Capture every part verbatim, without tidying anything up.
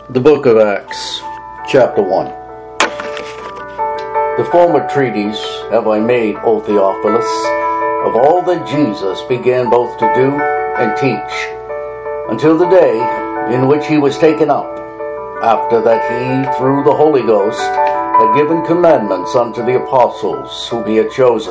The Book of Acts, Chapter one. The former treatise have I made, O Theophilus, of all that Jesus began both to do and teach, until the day in which he was taken up, after that he, through the Holy Ghost, had given commandments unto the apostles whom he had chosen,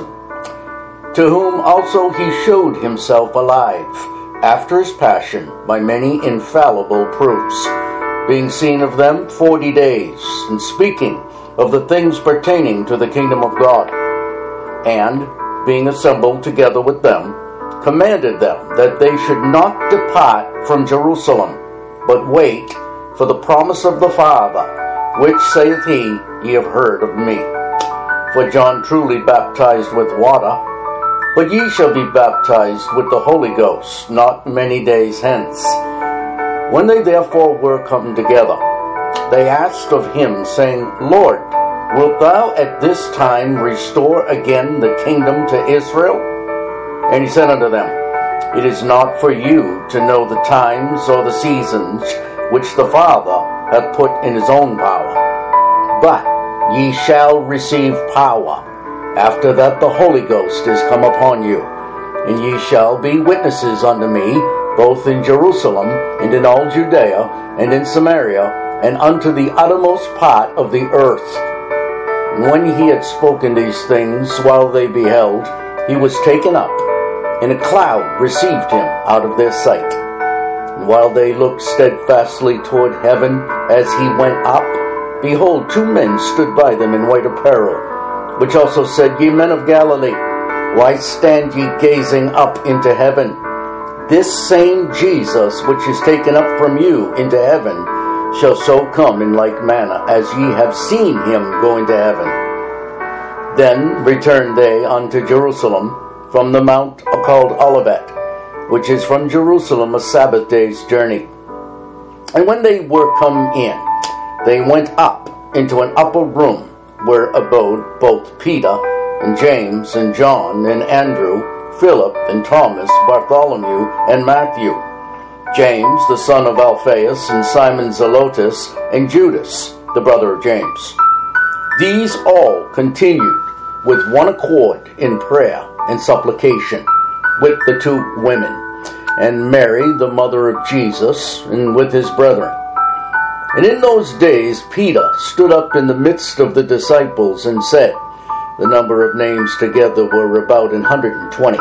to whom also he showed himself alive, after his passion, by many infallible proofs, being seen of them forty days, and speaking of the things pertaining to the kingdom of God, and, being assembled together with them, commanded them that they should not depart from Jerusalem, but wait for the promise of the Father, which saith he, ye have heard of me. For John truly baptized with water, but ye shall be baptized with the Holy Ghost not many days hence. When they therefore were come together, they asked of him, saying, Lord, wilt thou at this time restore again the kingdom to Israel? And he said unto them, It is not for you to know the times or the seasons which the Father hath put in his own power, but ye shall receive power, after that the Holy Ghost is come upon you, and ye shall be witnesses unto me, both in Jerusalem, and in all Judea, and in Samaria, and unto the uttermost part of the earth. And when he had spoken these things, while they beheld, he was taken up, and a cloud received him out of their sight. And while they looked steadfastly toward heaven as he went up, behold, two men stood by them in white apparel, which also said, Ye men of Galilee, why stand ye gazing up into heaven? This same Jesus, which is taken up from you into heaven, shall so come in like manner as ye have seen him go into heaven. Then returned they unto Jerusalem from the mount called Olivet, which is from Jerusalem a Sabbath day's journey. And when they were come in, they went up into an upper room, where abode both Peter and James and John and Andrew, Philip and Thomas, Bartholomew and Matthew, James the son of Alphaeus, and Simon Zelotes, and Judas the brother of James. These all continued with one accord in prayer and supplication with the two women, and Mary the mother of Jesus, and with his brethren. And in those days Peter stood up in the midst of the disciples and said, the number of names together were about an hundred and twenty.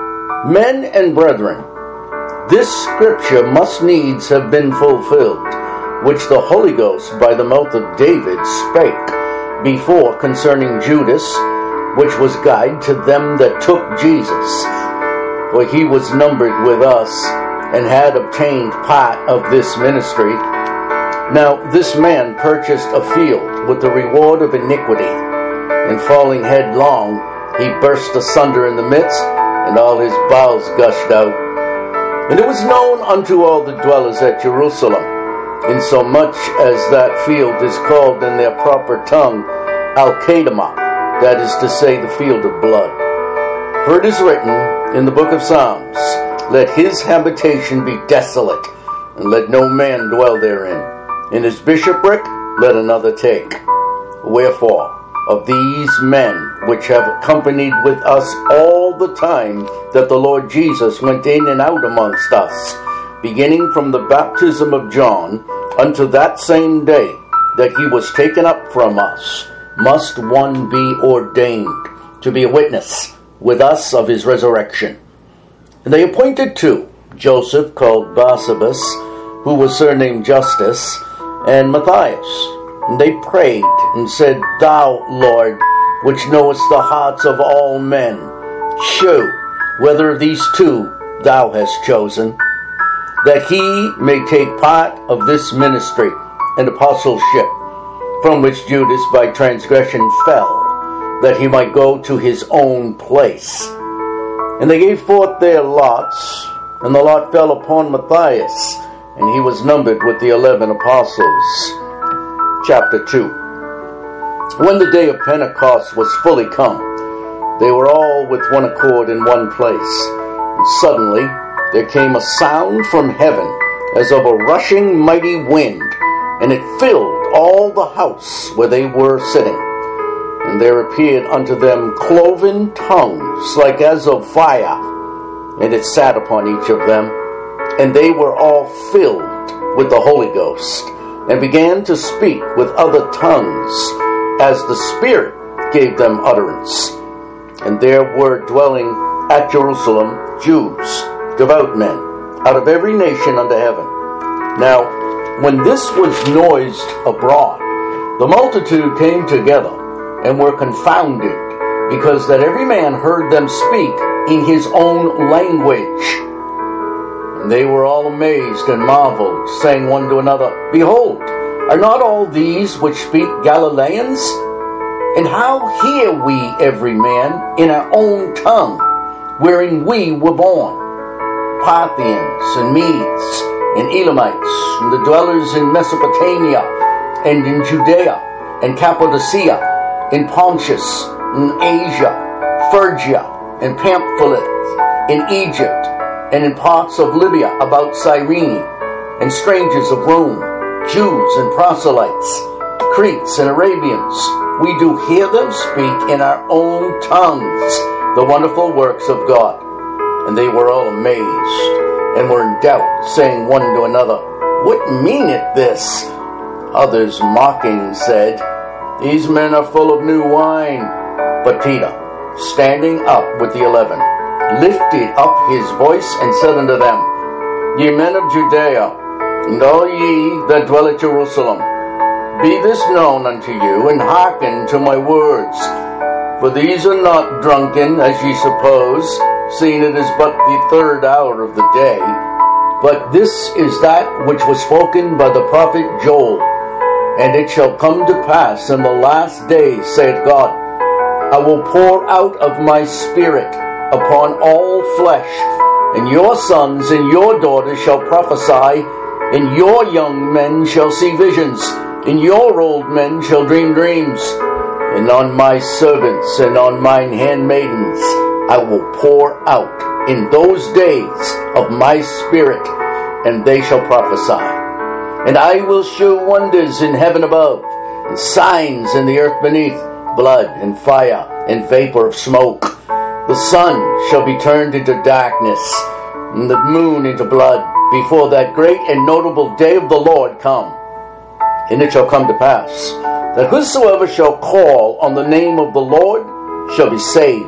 Men and brethren, this scripture must needs have been fulfilled, which the Holy Ghost by the mouth of David spake before concerning Judas, which was guide to them that took Jesus. For he was numbered with us, and had obtained part of this ministry. Now this man purchased a field with the reward of iniquity, and falling headlong, he burst asunder in the midst, and all his bowels gushed out. And it was known unto all the dwellers at Jerusalem, insomuch as that field is called in their proper tongue Al-Kedama, that is to say, the field of blood. For it is written in the book of Psalms, Let his habitation be desolate, and let no man dwell therein. In his bishopric let another take. Wherefore, of these men which have accompanied with us all the time that the Lord Jesus went in and out amongst us, beginning from the baptism of John unto that same day that he was taken up from us, must one be ordained to be a witness with us of his resurrection. And they appointed two, Joseph called Barsabas, who was surnamed Justus, and Matthias. And they prayed and said, Thou, Lord, which knowest the hearts of all men, shew whether of these two thou hast chosen, that he may take part of this ministry and apostleship, from which Judas by transgression fell, that he might go to his own place. And they gave forth their lots, and the lot fell upon Matthias, and he was numbered with the eleven apostles. Chapter two. When the day of Pentecost was fully come, they were all with one accord in one place. And suddenly there came a sound from heaven as of a rushing mighty wind, and it filled all the house where they were sitting. And there appeared unto them cloven tongues, like as of fire, and it sat upon each of them. And they were all filled with the Holy Ghost, and began to speak with other tongues, as the Spirit gave them utterance. And there were dwelling at Jerusalem Jews, devout men, out of every nation under heaven. Now, when this was noised abroad, the multitude came together, and were confounded, because that every man heard them speak in his own language. And they were all amazed and marveled, saying one to another, Behold, are not all these which speak Galileans? And how hear we every man in our own tongue, wherein we were born? Parthians and Medes and Elamites, and the dwellers in Mesopotamia, and in Judea, and Cappadocia, in Pontus, in Asia, Phrygia, and Pamphylia, in Egypt, and in parts of Libya about Cyrene, and strangers of Rome, Jews and proselytes, Cretes and Arabians, we do hear them speak in our own tongues the wonderful works of God. And they were all amazed, and were in doubt, saying one to another, What meaneth this? Others mocking said, These men are full of new wine. But Peter, standing up with the eleven, lifted up his voice and said unto them, Ye men of Judea, and all ye that dwell at Jerusalem, be this known unto you, and hearken to my words. For these are not drunken, as ye suppose, seeing it is but the third hour of the day. But this is that which was spoken by the prophet Joel. And it shall come to pass in the last days, saith God, I will pour out of my Spirit upon all flesh, and your sons and your daughters shall prophesy, and your young men shall see visions, and your old men shall dream dreams. And on my servants and on mine handmaidens I will pour out in those days of my Spirit, and they shall prophesy. And I will show wonders in heaven above, and signs in the earth beneath, blood and fire and vapor of smoke. The sun shall be turned into darkness, and the moon into blood, before that great and notable day of the Lord come. And it shall come to pass, that whosoever shall call on the name of the Lord shall be saved.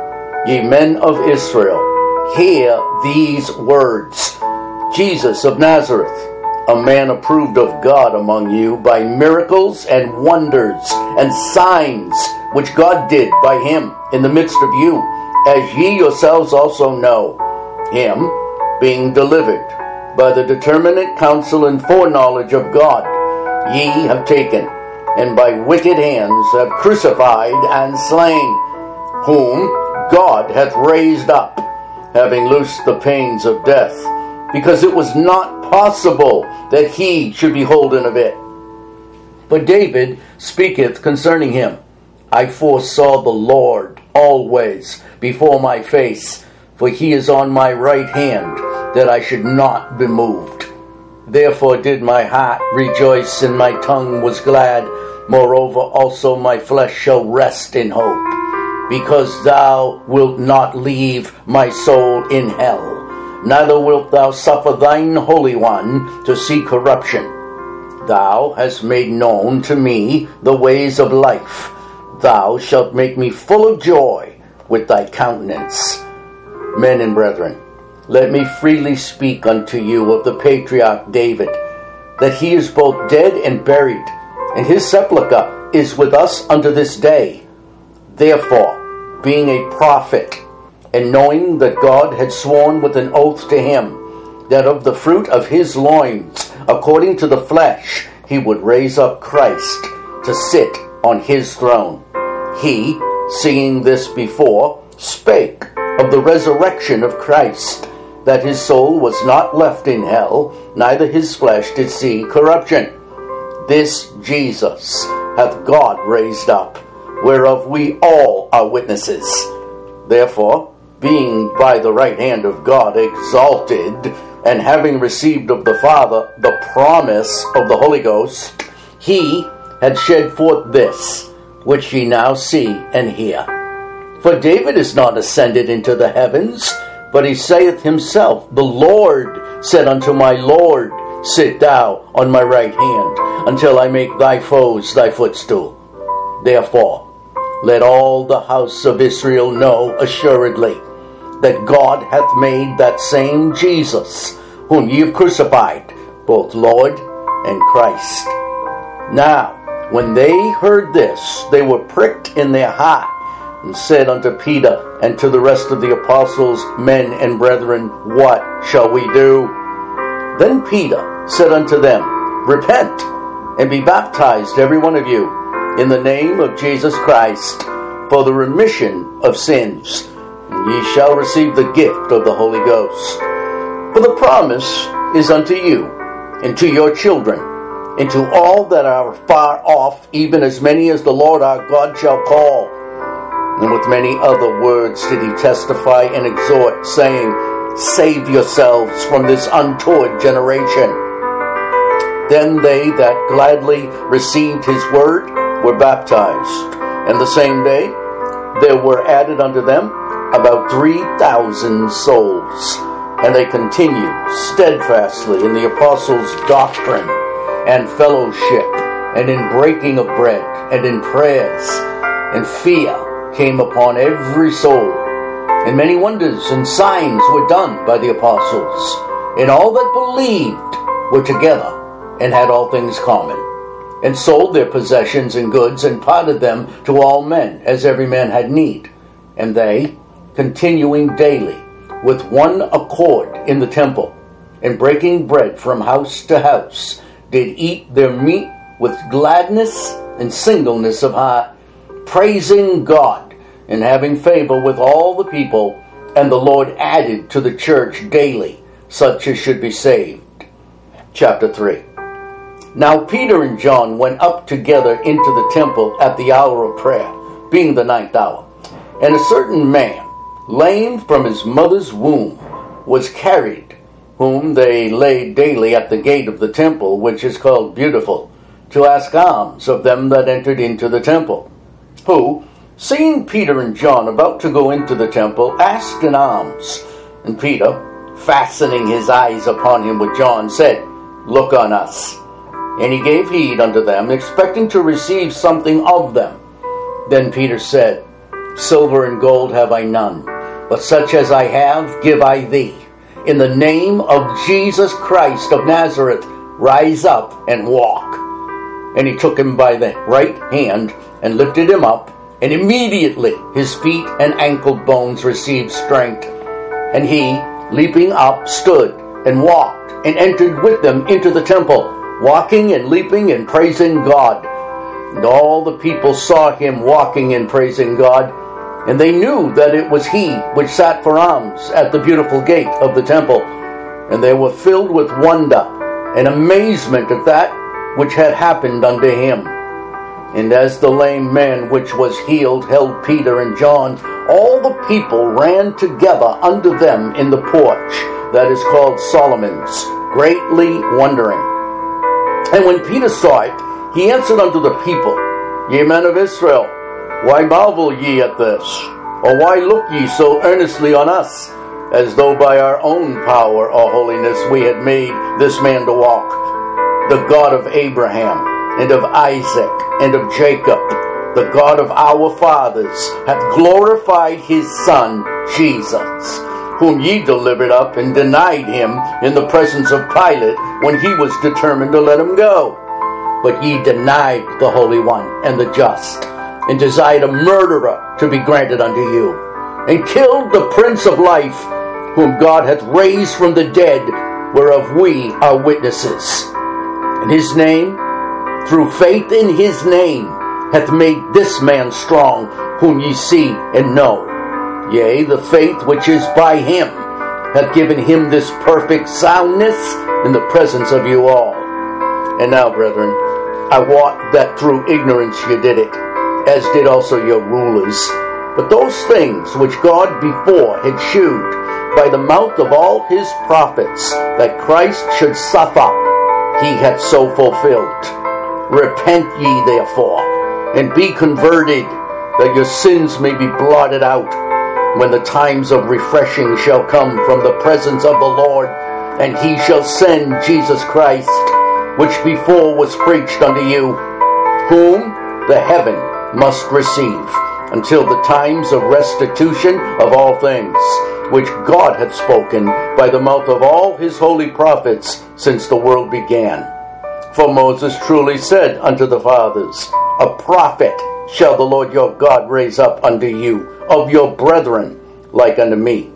Ye men of Israel, hear these words. Jesus of Nazareth, a man approved of God among you by miracles and wonders and signs which God did by him in the midst of you, as ye yourselves also know. Him being delivered by the determinate counsel and foreknowledge of God, ye have taken, and by wicked hands have crucified and slain, whom God hath raised up, having loosed the pains of death, because it was not possible that he should be holden of it. But David speaketh concerning him, I foresaw the Lord always before my face, for he is on my right hand, that I should not be moved. Therefore did my heart rejoice, and my tongue was glad. Moreover also my flesh shall rest in hope, because thou wilt not leave my soul in hell, neither wilt thou suffer thine Holy One to see corruption. Thou hast made known to me the ways of life. Thou shalt make me full of joy with thy countenance. Men and brethren, let me freely speak unto you of the patriarch David, that he is both dead and buried, and his sepulchre is with us unto this day. Therefore, being a prophet, and knowing that God had sworn with an oath to him, that of the fruit of his loins, according to the flesh, he would raise up Christ to sit on his throne, he, seeing this before, spake of the resurrection of Christ, that his soul was not left in hell, neither his flesh did see corruption. This Jesus hath God raised up, whereof we all are witnesses. Therefore, being by the right hand of God exalted, and having received of the Father the promise of the Holy Ghost, he had shed forth this, which ye now see and hear. For David is not ascended into the heavens, but he saith himself, The Lord said unto my Lord, Sit thou on my right hand, until I make thy foes thy footstool. Therefore, let all the house of Israel know assuredly that God hath made that same Jesus, whom ye have crucified, both Lord and Christ. Now, when they heard this, they were pricked in their heart, and said unto Peter and to the rest of the apostles, Men and brethren, what shall we do? Then Peter said unto them, Repent, and be baptized every one of you, in the name of Jesus Christ, for the remission of sins, and ye shall receive the gift of the Holy Ghost. For the promise is unto you, and to your children, and to all that are far off, even as many as the Lord our God shall call. And with many other words did he testify and exhort, saying, Save yourselves from this untoward generation. Then they that gladly received his word were baptized. And the same day there were added unto them about three thousand souls. And they continued steadfastly in the apostles' doctrine and fellowship, and in breaking of bread, and in prayers. And fear came upon every soul. And many wonders and signs were done by the apostles. And all that believed were together, and had all things common, and sold their possessions and goods, and parted them to all men, as every man had need. And they, continuing daily with one accord in the temple, and breaking bread from house to house, did eat their meat with gladness and singleness of heart, praising God, and having favor with all the people. And the Lord added to the church daily such as should be saved. Chapter three. Now Peter and John went up together into the temple at the hour of prayer, being the ninth hour. And a certain man, lame from his mother's womb, was carried, whom they laid daily at the gate of the temple, which is called Beautiful, to ask alms of them that entered into the temple. Who, seeing Peter and John about to go into the temple, asked an alms. And Peter, fastening his eyes upon him with John, said, Look on us. And he gave heed unto them, expecting to receive something of them. Then Peter said, Silver and gold have I none, but such as I have give I thee. In the name of Jesus Christ of Nazareth, rise up and walk. And he took him by the right hand, and lifted him up, and immediately his feet and ankle bones received strength. And he, leaping up, stood, and walked, and entered with them into the temple, walking and leaping and praising God. And all the people saw him walking and praising God, and they knew that it was he which sat for alms at the Beautiful gate of the temple. And they were filled with wonder and amazement at that which had happened unto him. And as the lame man which was healed held Peter and John, all the people ran together unto them in the porch that is called Solomon's, greatly wondering. And when Peter saw it, he answered unto the people, Ye men of Israel, why marvel ye at this? Or why look ye so earnestly on us, as though by our own power or holiness we had made this man to walk? The God of Abraham, and of Isaac, and of Jacob, the God of our fathers, hath glorified his Son, Jesus, whom ye delivered up and denied him in the presence of Pilate, when he was determined to let him go. But ye denied the Holy One and the just, and desired a murderer to be granted unto you, and killed the Prince of Life, whom God hath raised from the dead, whereof we are witnesses. And his name, through faith in his name, hath made this man strong, whom ye see and know. Yea, the faith which is by him hath given him this perfect soundness in the presence of you all. And now, brethren, I wot that through ignorance ye did it, as did also your rulers. But those things which God before had shewed by the mouth of all his prophets that Christ should suffer, he hath so fulfilled. Repent ye therefore, and be converted, that your sins may be blotted out, when the times of refreshing shall come from the presence of the Lord, and he shall send Jesus Christ, which before was preached unto you, whom the heaven must receive, until the times of restitution of all things, which God hath spoken by the mouth of all his holy prophets since the world began. For Moses truly said unto the fathers, a prophet shall the Lord your God raise up unto you, of your brethren, like unto me.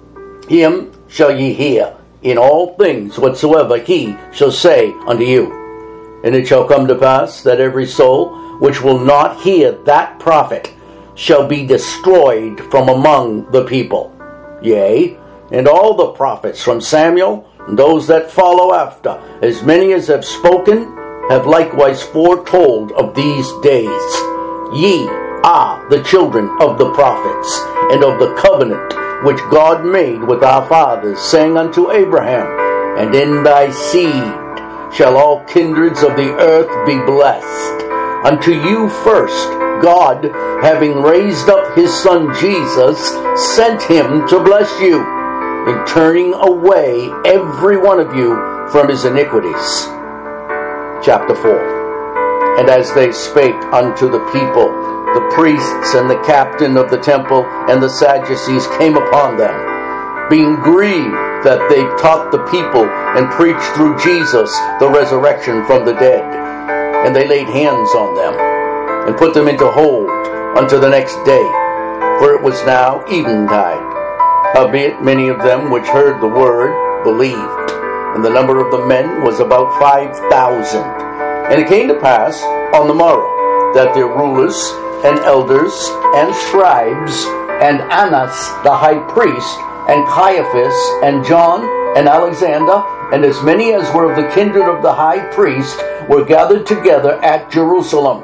Him shall ye hear in all things whatsoever he shall say unto you. And it shall come to pass that every soul which will not hear that prophet shall be destroyed from among the people. Yea, and all the prophets from Samuel, and those that follow after, as many as have spoken, have likewise foretold of these days. Ye are the children of the prophets, and of the covenant which God made with our fathers, saying unto Abraham, and in thy seed shall all kindreds of the earth be blessed. Unto you first, God, having raised up his Son Jesus, sent him to bless you, in turning away every one of you from his iniquities. Chapter four. And as they spake unto the people, the priests and the captain of the temple and the Sadducees came upon them, being grieved that they taught the people and preached through Jesus the resurrection from the dead. And they laid hands on them, and put them into hold unto the next day, for it was now eventide. Howbeit many of them which heard the word believed, and the number of the men was about five thousand. And it came to pass on the morrow that their rulers and elders and scribes and Annas the high priest and Caiaphas and John and Alexander and as many as were of the kindred of the high priest were gathered together at Jerusalem.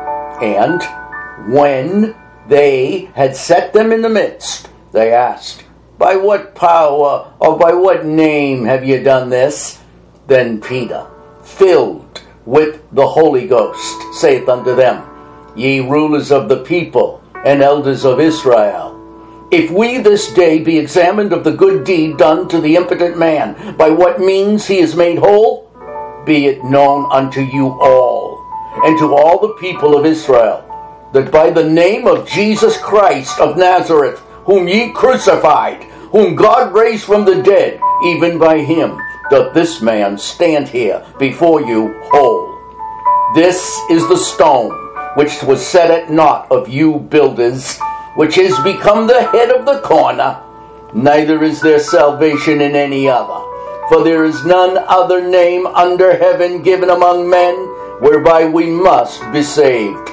And when they had set them in the midst, they asked, by what power or by what name have ye done this? Then Peter, filled with the Holy Ghost, saith unto them, Ye rulers of the people and elders of Israel, if we this day be examined of the good deed done to the impotent man, by what means he is made whole, be it known unto you all, and to all the people of Israel, that by the name of Jesus Christ of Nazareth, whom ye crucified, whom God raised from the dead, even by him doth this man stand here before you whole. This is the stone which was set at naught of you builders, which is become the head of the corner. Neither is there salvation in any other, for there is none other name under heaven given among men, whereby we must be saved.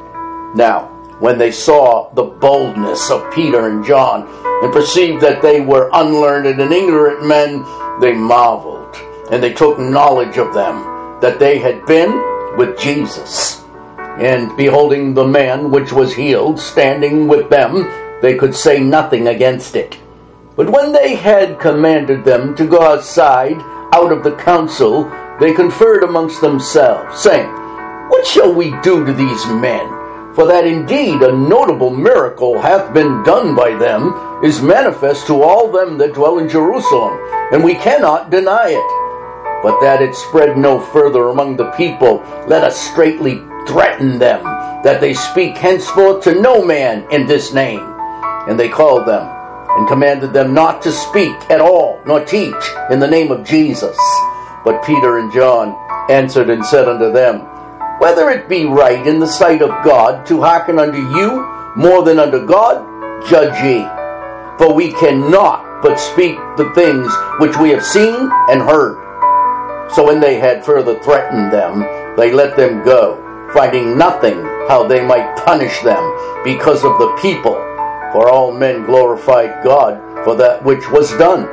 Now, when they saw the boldness of Peter and John, and perceived that they were unlearned and ignorant men, they marveled, and they took knowledge of them, that they had been with Jesus. And beholding the man which was healed standing with them, they could say nothing against it. But when they had commanded them to go outside, out of the council, they conferred amongst themselves, saying, What shall we do to these men? For that indeed a notable miracle hath been done by them, is manifest to all them that dwell in Jerusalem, and we cannot deny it. But that it spread no further among the people, let us straitly threaten them, that they speak henceforth to no man in this name. And they called them, and commanded them not to speak at all, nor teach in the name of Jesus. But Peter and John answered and said unto them, Whether it be right in the sight of God to hearken unto you more than unto God, judge ye. For we cannot but speak the things which we have seen and heard. So when they had further threatened them, they let them go, finding nothing how they might punish them because of the people. For all men glorified God for that which was done.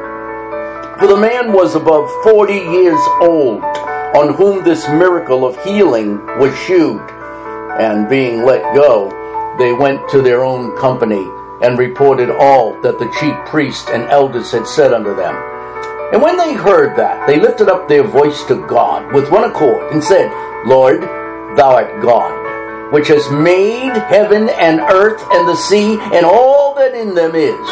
For the man was above forty years old, on whom this miracle of healing was shewed. And being let go, they went to their own company and reported all that the chief priests and elders had said unto them. And when they heard that, they lifted up their voice to God with one accord, and said, Lord, thou art God, which has made heaven and earth and the sea and all that in them is,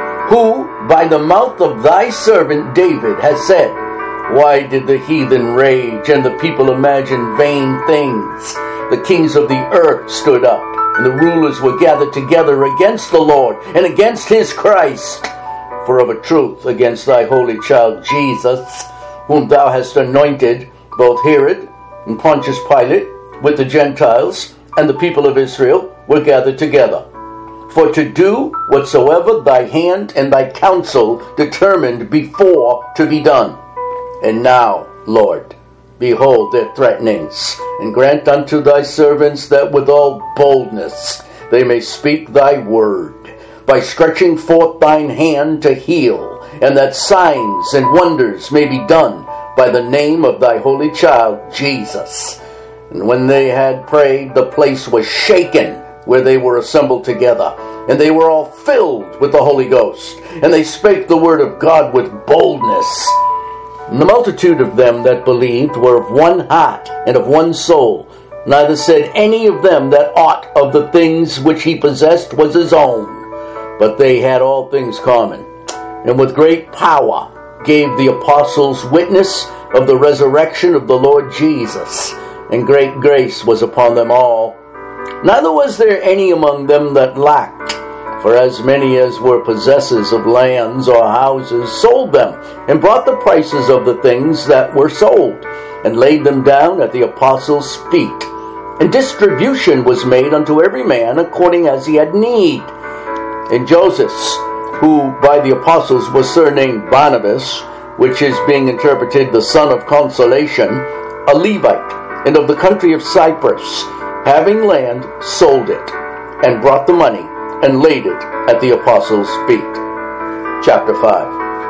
who by the mouth of thy servant David has said, Why did the heathen rage and the people imagine vain things? The kings of the earth stood up, and the rulers were gathered together against the Lord and against his Christ. For of a truth against thy holy child Jesus, whom thou hast anointed, both Herod and Pontius Pilate, with the Gentiles and the people of Israel, were gathered together, for to do whatsoever thy hand and thy counsel determined before to be done. And now, Lord, behold their threatenings, and grant unto thy servants that with all boldness they may speak thy word, by stretching forth thine hand to heal, and that signs and wonders may be done by the name of thy holy child Jesus. And when they had prayed, the place was shaken where they were assembled together, and they were all filled with the Holy Ghost, and they spake the word of God with boldness. And the multitude of them that believed were of one heart and of one soul. Neither said any of them that aught of the things which he possessed was his own, but they had all things common. And with great power gave the apostles witness of the resurrection of the Lord Jesus, and great grace was upon them all. Neither was there any among them that lacked, for as many as were possessors of lands or houses sold them, and brought the prices of the things that were sold, and laid them down at the apostles' feet. And distribution was made unto every man according as he had need. And Joseph, who by the apostles was surnamed Barnabas, which is being interpreted the son of consolation, a Levite, and of the country of Cyprus, having land, sold it, and brought the money, and laid it at the apostles' feet. Chapter five.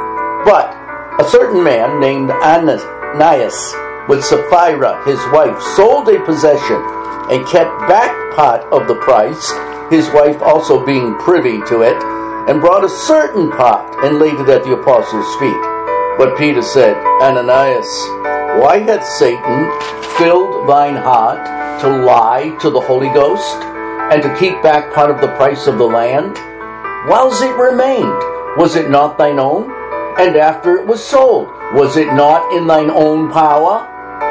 But a certain man named Ananias, with Sapphira his wife, sold a possession, and kept back part of the price, his wife also being privy to it, and brought a certain part, and laid it at the apostles' feet. But Peter said, Ananias, why hath Satan filled thine heart to lie to the Holy Ghost, and to keep back part of the price of the land? Whiles it remained, was it not thine own? And after it was sold, was it not in thine own power?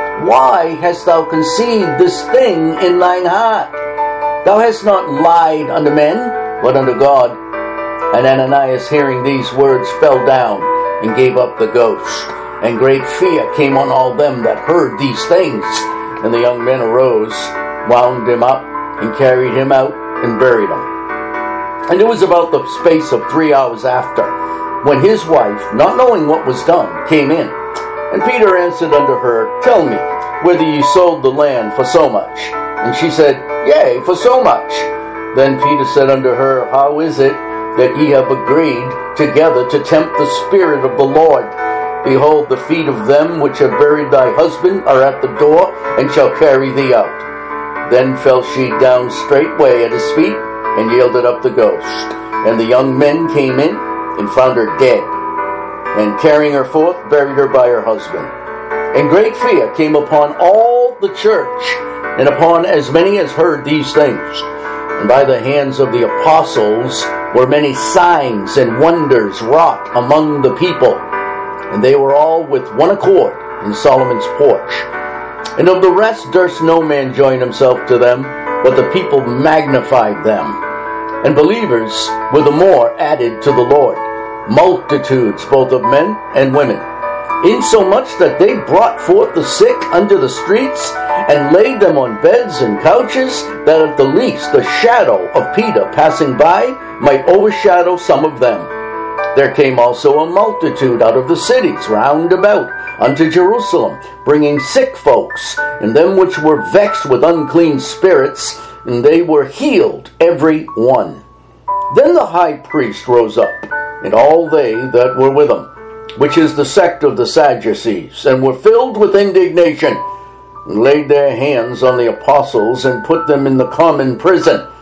Why hast thou conceived this thing in thine heart? Thou hast not lied unto men, but unto God. And Ananias, hearing these words, fell down, and gave up the ghost. And great fear came on all them that heard these things. And the young men arose, wound him up, and carried him out, and buried him. And it was about the space of three hours after, when his wife, not knowing what was done, came in. And Peter answered unto her, Tell me, whether ye sold the land for so much? And she said, Yea, for so much. Then Peter said unto her, How is it that ye have agreed together to tempt the Spirit of the Lord? Behold, the feet of them which have buried thy husband are at the door, and shall carry thee out. Then fell she down straightway at his feet, and yielded up the ghost. And the young men came in, and found her dead, and carrying her forth, buried her by her husband. And great fear came upon all the church, and upon as many as heard these things. And by the hands of the apostles were many signs and wonders wrought among the people. And they were all with one accord in Solomon's porch. And of the rest durst no man join himself to them, but the people magnified them. And believers were the more added to the Lord, multitudes both of men and women, insomuch that they brought forth the sick unto the streets, and laid them on beds and couches, that at the least the shadow of Peter passing by might overshadow some of them. There came also a multitude out of the cities round about unto Jerusalem, bringing sick folks, and them which were vexed with unclean spirits, and they were healed every one. Then the high priest rose up, and all they that were with him, which is the sect of the Sadducees, and were filled with indignation, and laid their hands on the apostles, and put them in the common prison.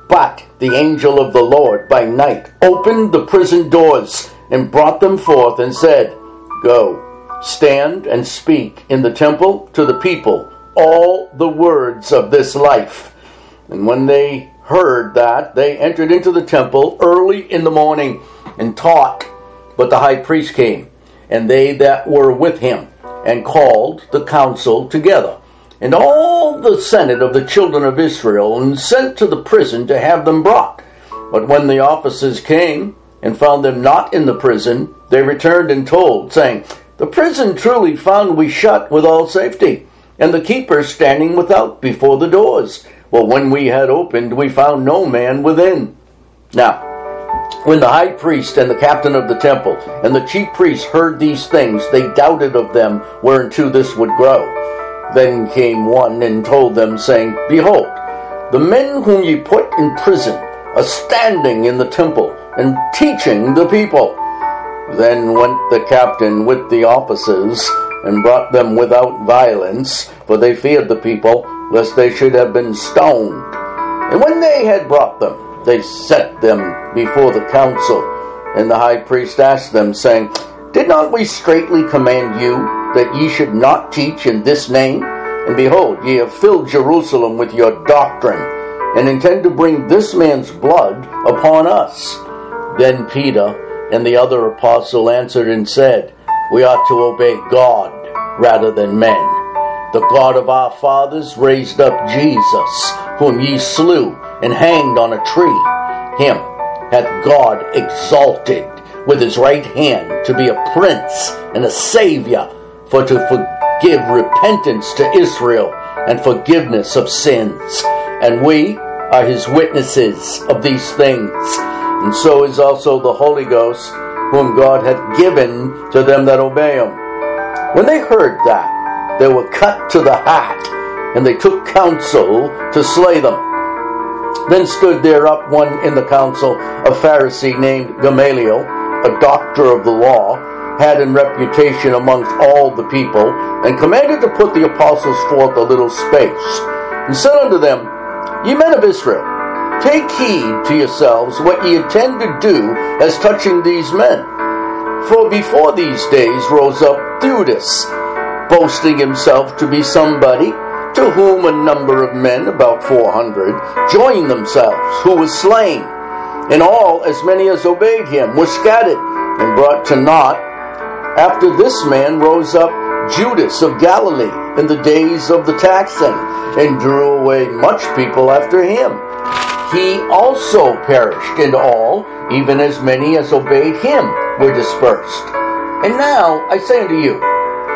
But the angel of the Lord by night opened the prison doors and brought them forth and said, Go, stand and speak in the temple to the people all the words of this life. And when they heard that, they entered into the temple early in the morning and taught. But the high priest came, and they that were with him, and called the council together, and all the senate of the children of Israel, and sent to the prison to have them brought. But when the officers came, and found them not in the prison, they returned and told, saying, The prison truly found we shut with all safety, and the keepers standing without before the doors. Well, when we had opened, we found no man within. Now, when the high priest and the captain of the temple and the chief priests heard these things, they doubted of them whereunto this would grow. Then came one and told them, saying, Behold, the men whom ye put in prison are standing in the temple and teaching the people. Then went the captain with the officers and brought them without violence, for they feared the people, lest they should have been stoned. And when they had brought them, they set them before the council. And the high priest asked them, saying, Did not we straitly command you that ye should not teach in this name? And behold, ye have filled Jerusalem with your doctrine, and intend to bring this man's blood upon us. Then Peter and the other apostle answered and said, We ought to obey God rather than men. The God of our fathers raised up Jesus, whom ye slew and hanged on a tree. Him hath God exalted with his right hand to be a prince and a savior, for to forgive repentance to Israel and forgiveness of sins. And we are his witnesses of these things. And so is also the Holy Ghost, whom God hath given to them that obey him. When they heard that, they were cut to the heart, and they took counsel to slay them. Then stood there up one in the council, a Pharisee named Gamaliel, a doctor of the law, had in reputation amongst all the people, and commanded to put the apostles forth a little space, and said unto them, Ye men of Israel, take heed to yourselves what ye intend to do as touching these men. For before these days rose up Theudas, boasting himself to be somebody, to whom a number of men, about four hundred, joined themselves, who was slain. And all, as many as obeyed him, were scattered and brought to naught. After this man rose up Judas of Galilee in the days of the taxing, and drew away much people after him. He also perished, and all, even as many as obeyed him, were dispersed. And now I say unto you,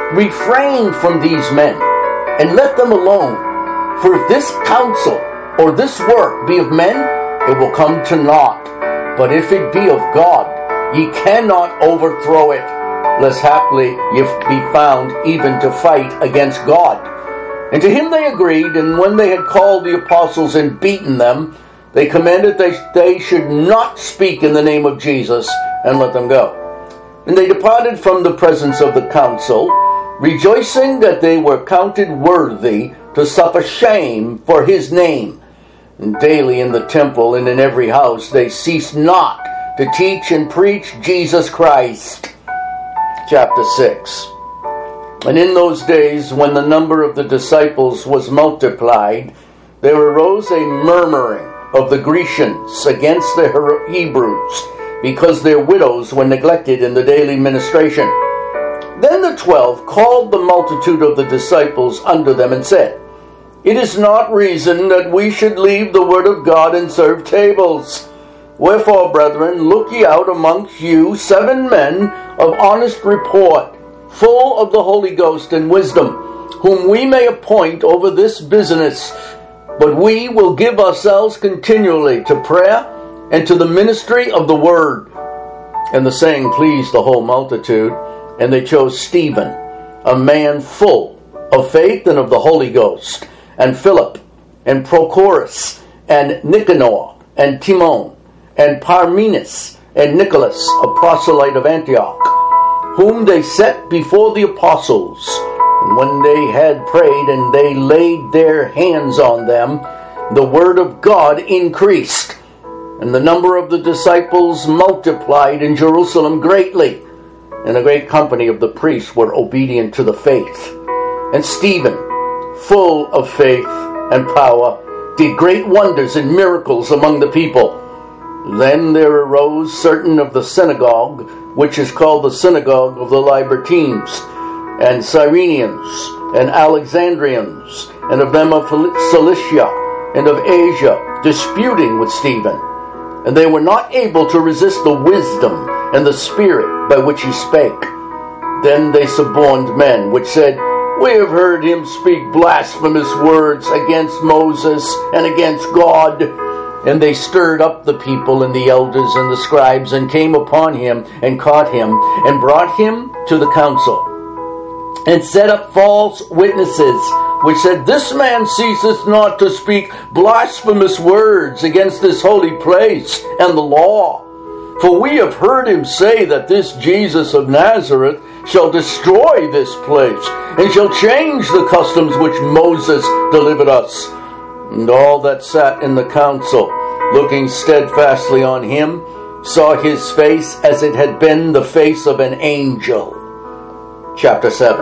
refrain from these men, and let them alone. For if this counsel or this work be of men, it will come to naught. But if it be of God, ye cannot overthrow it, lest haply ye be found even to fight against God. And to him they agreed, and when they had called the apostles and beaten them, they commanded that they should not speak in the name of Jesus, and let them go. And they departed from the presence of the council, rejoicing that they were counted worthy to suffer shame for his name. And daily in the temple and in every house they ceased not to teach and preach Jesus Christ. Chapter six. And in those days, when the number of the disciples was multiplied, there arose a murmuring of the Grecians against the Hebrews, because their widows were neglected in the daily ministration. Then the twelve called the multitude of the disciples unto them, and said, It is not reason that we should leave the word of God and serve tables. Wherefore, brethren, look ye out amongst you seven men of honest report, full of the Holy Ghost and wisdom, whom we may appoint over this business. But we will give ourselves continually to prayer and to the ministry of the word. And the saying pleased the whole multitude, and they chose Stephen, a man full of faith and of the Holy Ghost, and Philip, and Prochorus, and Nicanor, and Timon, and Parmenas, and Nicholas, a proselyte of Antioch, whom they set before the apostles. And when they had prayed, and they laid their hands on them, the word of God increased, and the number of the disciples multiplied in Jerusalem greatly, and a great company of the priests were obedient to the faith. And Stephen, full of faith and power, did great wonders and miracles among the people. Then there arose certain of the synagogue, which is called the synagogue of the Libertines, and Cyrenians, and Alexandrians, and of them of Cilicia, and of Asia, disputing with Stephen. And they were not able to resist the wisdom and the spirit by which he spake. Then they suborned men, which said, We have heard him speak blasphemous words against Moses and against God. And they stirred up the people and the elders and the scribes, and came upon him, and caught him, and brought him to the council, and set up false witnesses, which said, This man ceaseth not to speak blasphemous words against this holy place and the law. For we have heard him say that this Jesus of Nazareth shall destroy this place, and shall change the customs which Moses delivered us. And all that sat in the council, looking steadfastly on him, saw his face as it had been the face of an angel. Chapter seven.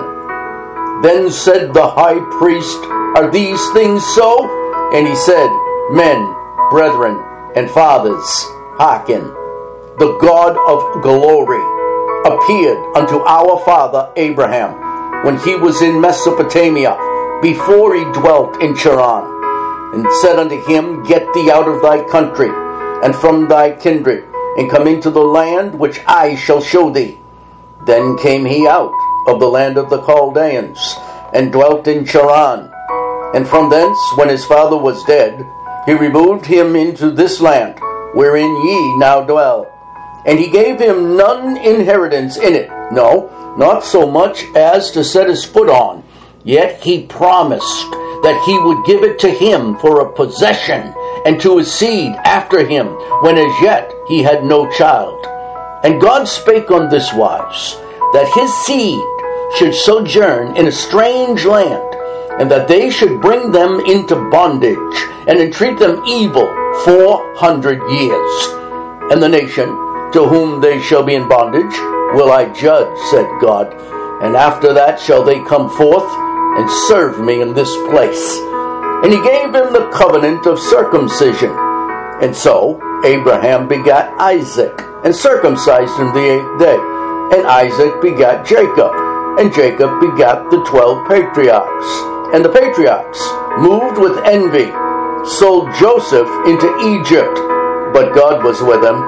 Then said the high priest, Are these things so? And he said, Men, brethren, and fathers, hearken. The God of glory appeared unto our father Abraham when he was in Mesopotamia, before he dwelt in Charan, and said unto him, Get thee out of thy country, and from thy kindred, and come into the land which I shall show thee. Then came he out of the land of the Chaldeans, and dwelt in Charan. And from thence, when his father was dead, he removed him into this land, wherein ye now dwell. And he gave him none inheritance in it, no, not so much as to set his foot on. Yet he promised that he would give it to him for a possession, and to his seed after him, when as yet he had no child. And God spake on this wise, that his seed should sojourn in a strange land, and that they should bring them into bondage, and entreat them evil four hundred years. And the nation, to whom they shall be in bondage, will I judge, said God, and after that shall they come forth and serve me in this place. And he gave him the covenant of circumcision. And so Abraham begat Isaac, and circumcised him the eighth day. And Isaac begat Jacob, and Jacob begat the twelve patriarchs. And the patriarchs, moved with envy, sold Joseph into Egypt, but God was with him,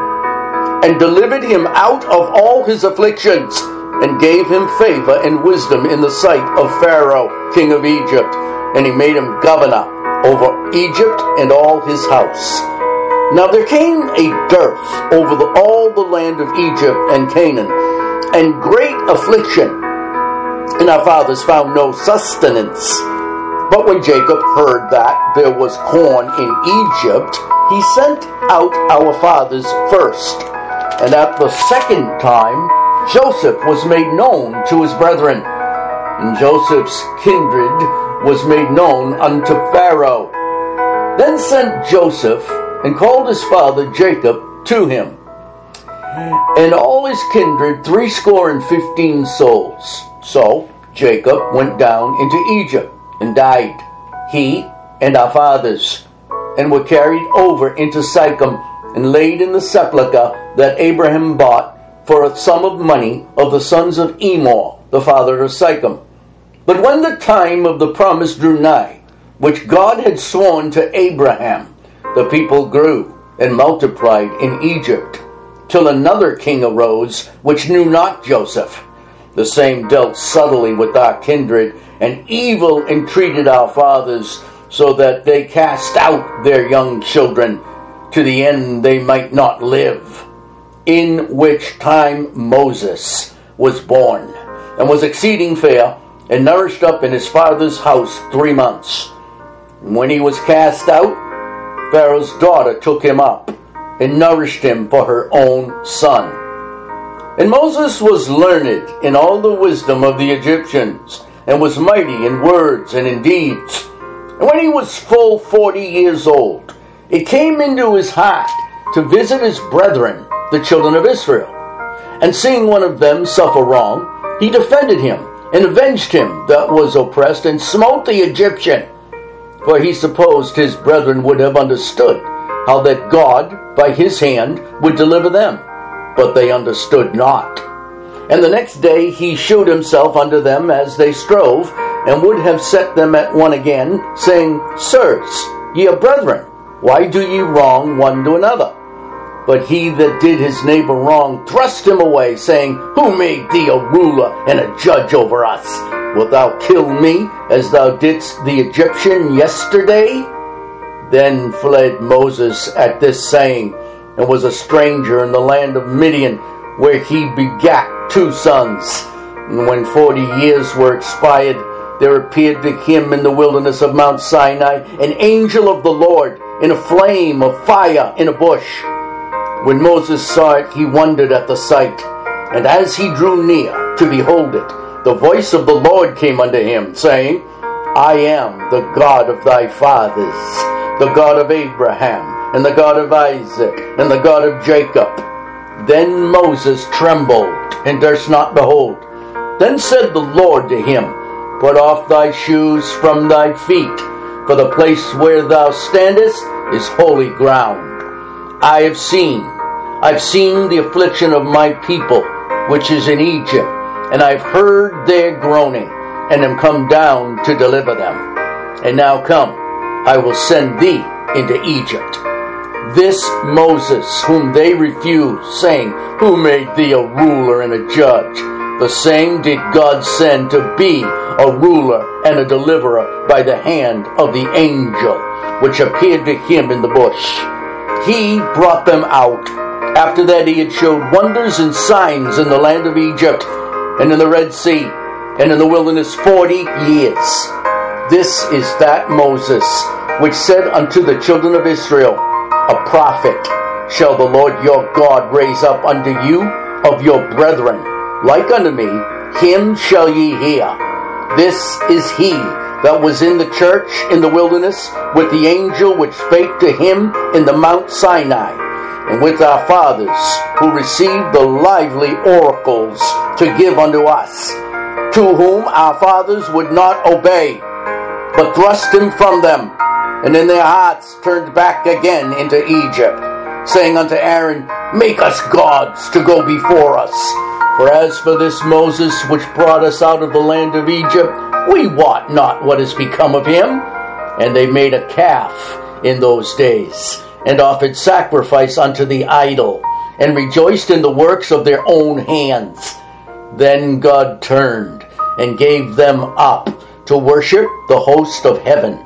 and delivered him out of all his afflictions, and gave him favor and wisdom in the sight of Pharaoh, king of Egypt. And he made him governor over Egypt and all his house. Now there came a dearth over the, all the land of Egypt and Canaan, and great affliction, and our fathers found no sustenance. But when Jacob heard that there was corn in Egypt, he sent out our fathers first. And at the second time Joseph was made known to his brethren, and Joseph's kindred was made known unto Pharaoh. Then sent Joseph, and called his father Jacob to him, and all his kindred threescore and fifteen souls. So Jacob went down into Egypt, and died, he and our fathers, and were carried over into Sychem, and laid in the sepulchre that Abraham bought for a sum of money of the sons of Emor, the father of Sychem. But when the time of the promise drew nigh, which God had sworn to Abraham, the people grew and multiplied in Egypt, till another king arose, which knew not Joseph. The same dealt subtly with our kindred, and evil entreated our fathers, so that they cast out their young children, to the end they might not live. In which time Moses was born, and was exceeding fair, and nourished up in his father's house three months. And when he was cast out, Pharaoh's daughter took him up, and nourished him for her own son. And Moses was learned in all the wisdom of the Egyptians, and was mighty in words and in deeds. And when he was full forty years old, it came into his heart to visit his brethren, the children of Israel. And seeing one of them suffer wrong, he defended him, and avenged him that was oppressed, and smote the Egyptian. For he supposed his brethren would have understood how that God, by his hand, would deliver them. But they understood not. And the next day he shewed himself unto them as they strove, and would have set them at one again, saying, Sirs, ye are brethren, why do ye wrong one to another? But he that did his neighbor wrong thrust him away, saying, Who made thee a ruler and a judge over us? Wilt thou kill me, as thou didst the Egyptian yesterday? Then fled Moses at this saying, and was a stranger in the land of Midian, where he begat two sons. And when forty years were expired, there appeared to him in the wilderness of Mount Sinai an angel of the Lord, in a flame of fire in a bush. When Moses saw it, he wondered at the sight. And as he drew near to behold it, the voice of the Lord came unto him, saying, I am the God of thy fathers, the God of Abraham, and the God of Isaac, and the God of Jacob. Then Moses trembled, and durst not behold. Then said the Lord to him, Put off thy shoes from thy feet, for the place where thou standest is holy ground. I have seen, I've seen the affliction of my people, which is in Egypt, and I've heard their groaning, and am come down to deliver them. And now come, I will send thee into Egypt. This Moses, whom they refused, saying, Who made thee a ruler and a judge? The same did God send to be a ruler and a deliverer by the hand of the angel, which appeared to him in the bush. He brought them out. After that he had showed wonders and signs in the land of Egypt, and in the Red Sea, and in the wilderness forty years. This is that Moses, which said unto the children of Israel, A prophet shall the Lord your God raise up unto you of your brethren, like unto me, him shall ye hear. This is he that was in the church in the wilderness with the angel which spake to him in the Mount Sinai, and with our fathers, who received the lively oracles to give unto us, to whom our fathers would not obey, but thrust him from them, and in their hearts turned back again into Egypt, saying unto Aaron, Make us gods to go before us. For as for this Moses which brought us out of the land of Egypt, we wot not what is become of him. And they made a calf in those days, and offered sacrifice unto the idol, and rejoiced in the works of their own hands. Then God turned and gave them up to worship the host of heaven.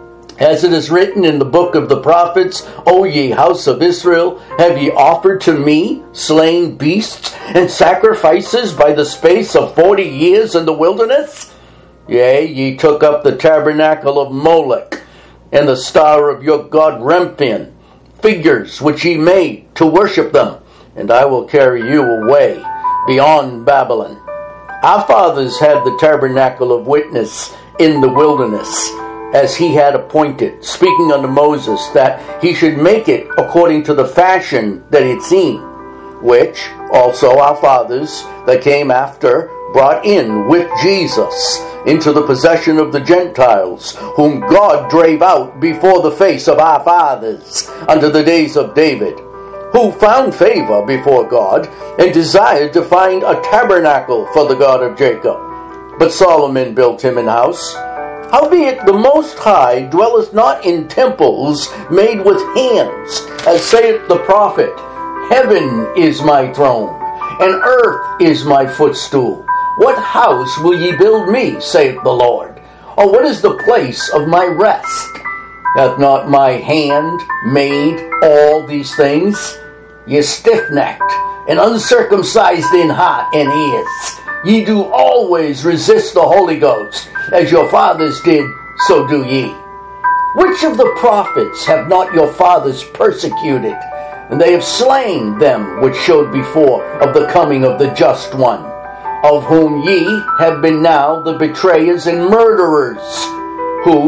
As it is written in the book of the prophets, O ye house of Israel, have ye offered to me slain beasts and sacrifices by the space of forty years in the wilderness? Yea, ye took up the tabernacle of Moloch, and the star of your god Remphan, figures which ye made to worship them, and I will carry you away beyond Babylon. Our fathers had the tabernacle of witness in the wilderness, as he had appointed, speaking unto Moses, that he should make it according to the fashion that he had seen, which also our fathers that came after brought in with Jesus into the possession of the Gentiles, whom God drave out before the face of our fathers unto the days of David, who found favor before God, and desired to find a tabernacle for the God of Jacob. But Solomon built him an house. Howbeit the Most High dwelleth not in temples made with hands, as saith the prophet, Heaven is my throne, and earth is my footstool. What house will ye build me, saith the Lord? Or what is the place of my rest? Hath not my hand made all these things? Ye stiff-necked and uncircumcised in heart and ears, ye do always resist the Holy Ghost, as your fathers did, so do ye. Which of the prophets have not your fathers persecuted? And they have slain them which showed before of the coming of the just one, of whom ye have been now the betrayers and murderers, who,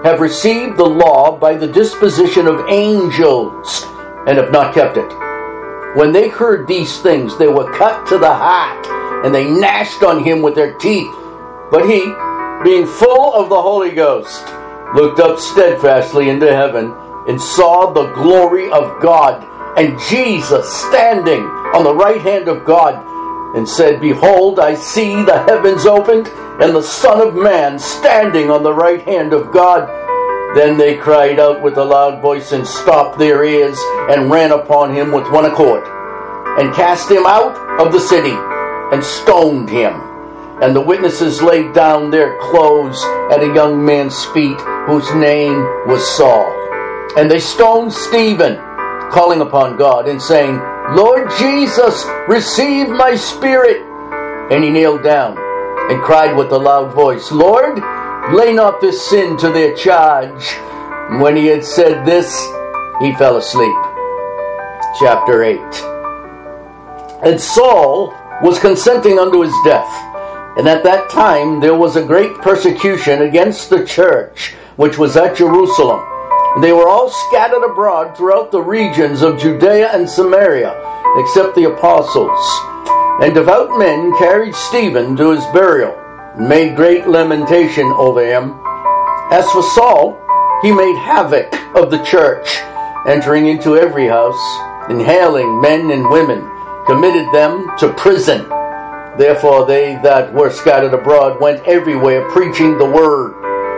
have received the law by the disposition of angels, and have not kept it. When they heard these things, they were cut to the heart, and they gnashed on him with their teeth. But he, being full of the Holy Ghost, looked up steadfastly into heaven, and saw the glory of God, and Jesus standing on the right hand of God, and said, Behold, I see the heavens opened, and the Son of Man standing on the right hand of God. Then they cried out with a loud voice, and stopped their ears, and ran upon him with one accord, and cast him out of the city, and stoned him. And the witnesses laid down their clothes at a young man's feet, whose name was Saul. And they stoned Stephen, calling upon God, and saying, Lord Jesus, receive my spirit. And he kneeled down, and cried with a loud voice, Lord, lay not this sin to their charge. And when he had said this, he fell asleep. Chapter eight. And Saul was consenting unto his death. And at that time there was a great persecution against the church, which was at Jerusalem. And they were all scattered abroad throughout the regions of Judea and Samaria, except the apostles. And devout men carried Stephen to his burial, and made great lamentation over him. As for Saul, he made havoc of the church, entering into every house, and hailing men and women, committed them to prison. Therefore they that were scattered abroad went everywhere preaching the word.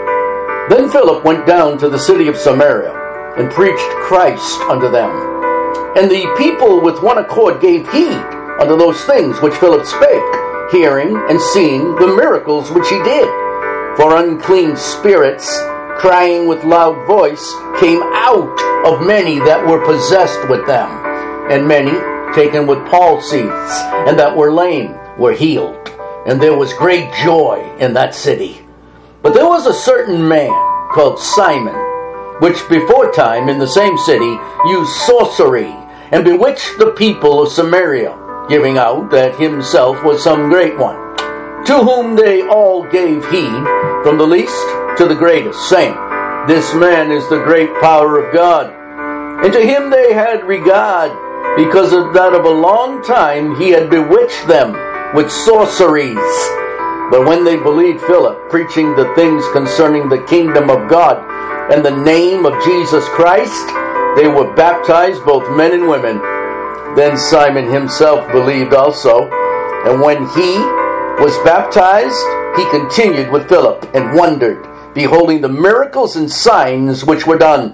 Then Philip went down to the city of Samaria, and preached Christ unto them. And the people with one accord gave heed unto those things which Philip spake, hearing and seeing the miracles which he did. For unclean spirits, crying with loud voice, came out of many that were possessed with them. And many, taken with palsies, and that were lame, were healed. And there was great joy in that city. But there was a certain man called Simon, which before time in the same city used sorcery, and bewitched the people of Samaria, giving out that himself was some great one, to whom they all gave heed, from the least to the greatest, saying, This man is the great power of God. And to him they had regard, because of that of a long time he had bewitched them with sorceries. But when they believed Philip, preaching the things concerning the kingdom of God, and the name of Jesus Christ, they were baptized, both men and women. Then Simon himself believed also, and when he was baptized, he continued with Philip, and wondered, beholding the miracles and signs which were done.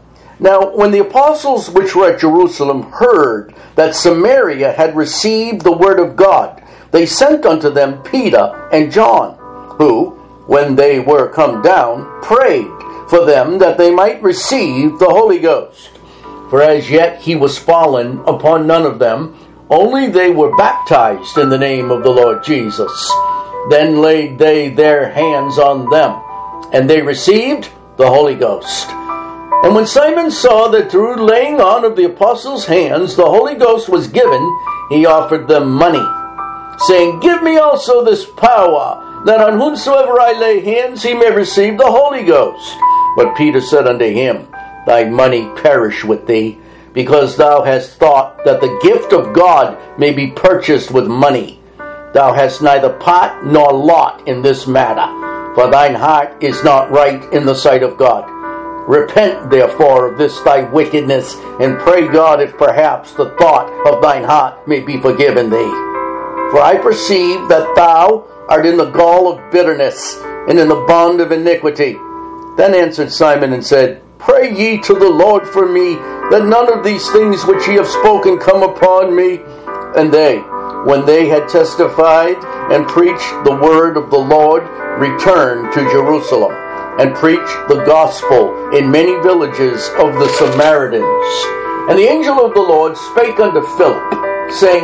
Now when the apostles which were at Jerusalem heard that Samaria had received the word of God, they sent unto them Peter and John, who, when they were come down, prayed for them that they might receive the Holy Ghost. For as yet he was fallen upon none of them, only they were baptized in the name of the Lord Jesus. Then laid they their hands on them, and they received the Holy Ghost. And when Simon saw that through laying on of the apostles' hands the Holy Ghost was given, he offered them money, saying, Give me also this power, that on whomsoever I lay hands he may receive the Holy Ghost. But Peter said unto him, Thy money perish with thee, because thou hast thought that the gift of God may be purchased with money. Thou hast neither part nor lot in this matter, for thine heart is not right in the sight of God. Repent therefore of this thy wickedness, and pray God if perhaps the thought of thine heart may be forgiven thee. For I perceive that thou art in the gall of bitterness, and in the bond of iniquity. Then answered Simon and said, Pray ye to the Lord for me, that none of these things which ye have spoken come upon me. And they, when they had testified and preached the word of the Lord, returned to Jerusalem, and preached the gospel in many villages of the Samaritans. And the angel of the Lord spake unto Philip, saying,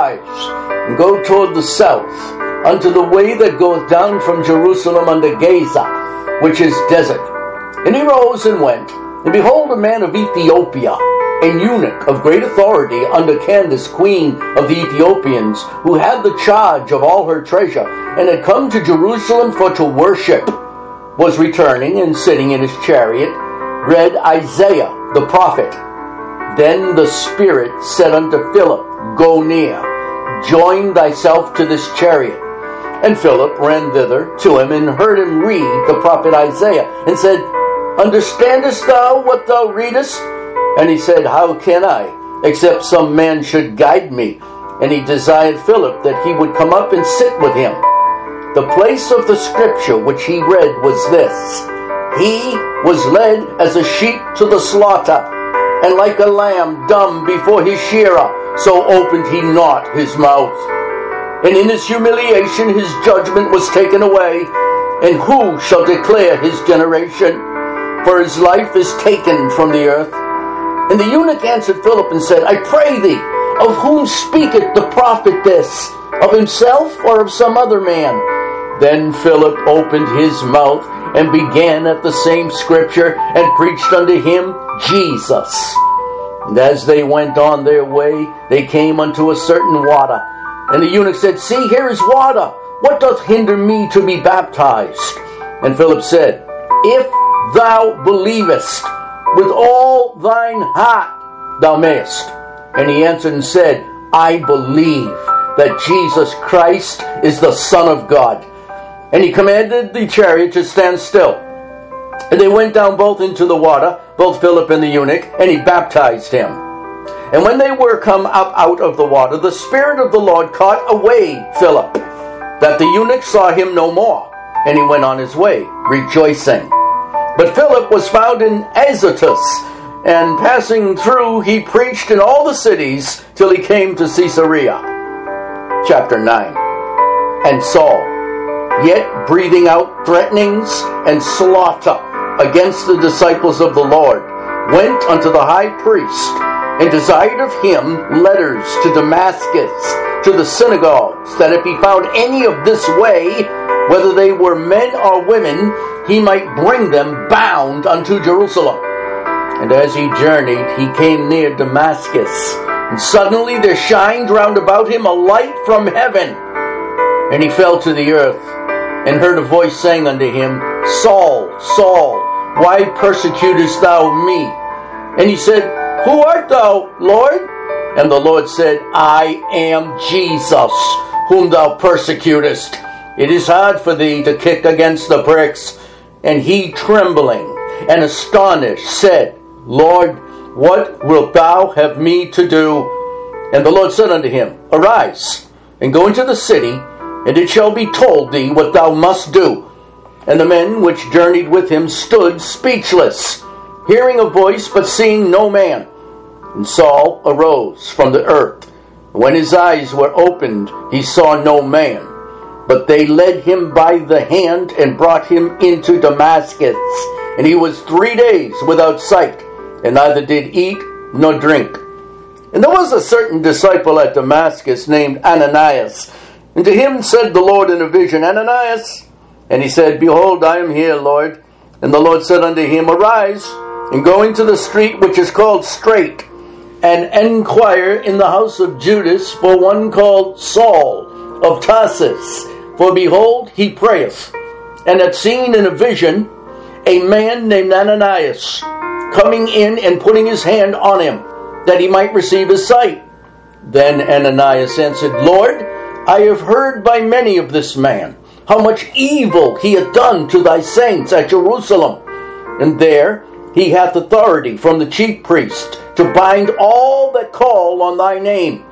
Arise, and go toward the south, unto the way that goeth down from Jerusalem unto Gaza, which is desert. And he rose and went, and behold, a man of Ethiopia, an eunuch of great authority under Candace, queen of the Ethiopians, who had the charge of all her treasure, and had come to Jerusalem for to worship. was returning and sitting in his chariot, read Isaiah the prophet. Then the Spirit said unto Philip, Go near, join thyself to this chariot. And Philip ran thither to him, and heard him read the prophet Isaiah, and said, Understandest thou what thou readest? And he said, How can I, except some man should guide me? And he desired Philip that he would come up and sit with him. The place of the scripture which he read was this: He was led as a sheep to the slaughter, and like a lamb dumb before his shearer, so opened he not his mouth. And in his humiliation his judgment was taken away. And who shall declare his generation? For his life is taken from the earth. And the eunuch answered Philip and said, I pray thee, of whom speaketh the prophet this? Of himself or of some other man? Then Philip opened his mouth and began at the same scripture, and preached unto him Jesus. And as they went on their way, they came unto a certain water. And the eunuch said, See, here is water. What doth hinder me to be baptized? And Philip said, If thou believest with all thine heart, thou mayest. And he answered and said, I believe that Jesus Christ is the Son of God. And he commanded the chariot to stand still. And they went down both into the water, both Philip and the eunuch, and he baptized him. And when they were come up out of the water, the Spirit of the Lord caught away Philip, that the eunuch saw him no more. And he went on his way, rejoicing. But Philip was found in Azotus, and passing through, he preached in all the cities till he came to Caesarea. Chapter nine. And Saul, yet breathing out threatenings and slaughter against the disciples of the Lord, went unto the high priest, and desired of him letters to Damascus, to the synagogues, that if he found any of this way, whether they were men or women, he might bring them bound unto Jerusalem. And as he journeyed, he came near Damascus, and suddenly there shined round about him a light from heaven. And he fell to the earth, and heard a voice saying unto him, Saul, Saul, why persecutest thou me? And he said, Who art thou, Lord? And the Lord said, I am Jesus, whom thou persecutest. It is hard for thee to kick against the pricks. And he, trembling and astonished, said, Lord, what wilt thou have me to do? And the Lord said unto him, Arise, and go into the city, and it shall be told thee what thou must do. And the men which journeyed with him stood speechless, hearing a voice, but seeing no man. And Saul arose from the earth. When his eyes were opened, he saw no man. But they led him by the hand and brought him into Damascus. And he was three days without sight, and neither did eat nor drink. And there was a certain disciple at Damascus named Ananias. And to him said the Lord in a vision, Ananias. And he said, Behold, I am here, Lord. And the Lord said unto him, Arise, and go into the street which is called Straight, and enquire in the house of Judas for one called Saul of Tarsus. For behold, he prayeth, and hath seen in a vision a man named Ananias coming in and putting his hand on him, that he might receive his sight. Then Ananias answered, Lord, I have heard by many of this man, how much evil he hath done to thy saints at Jerusalem. And there he hath authority from the chief priest to bind all that call on thy name.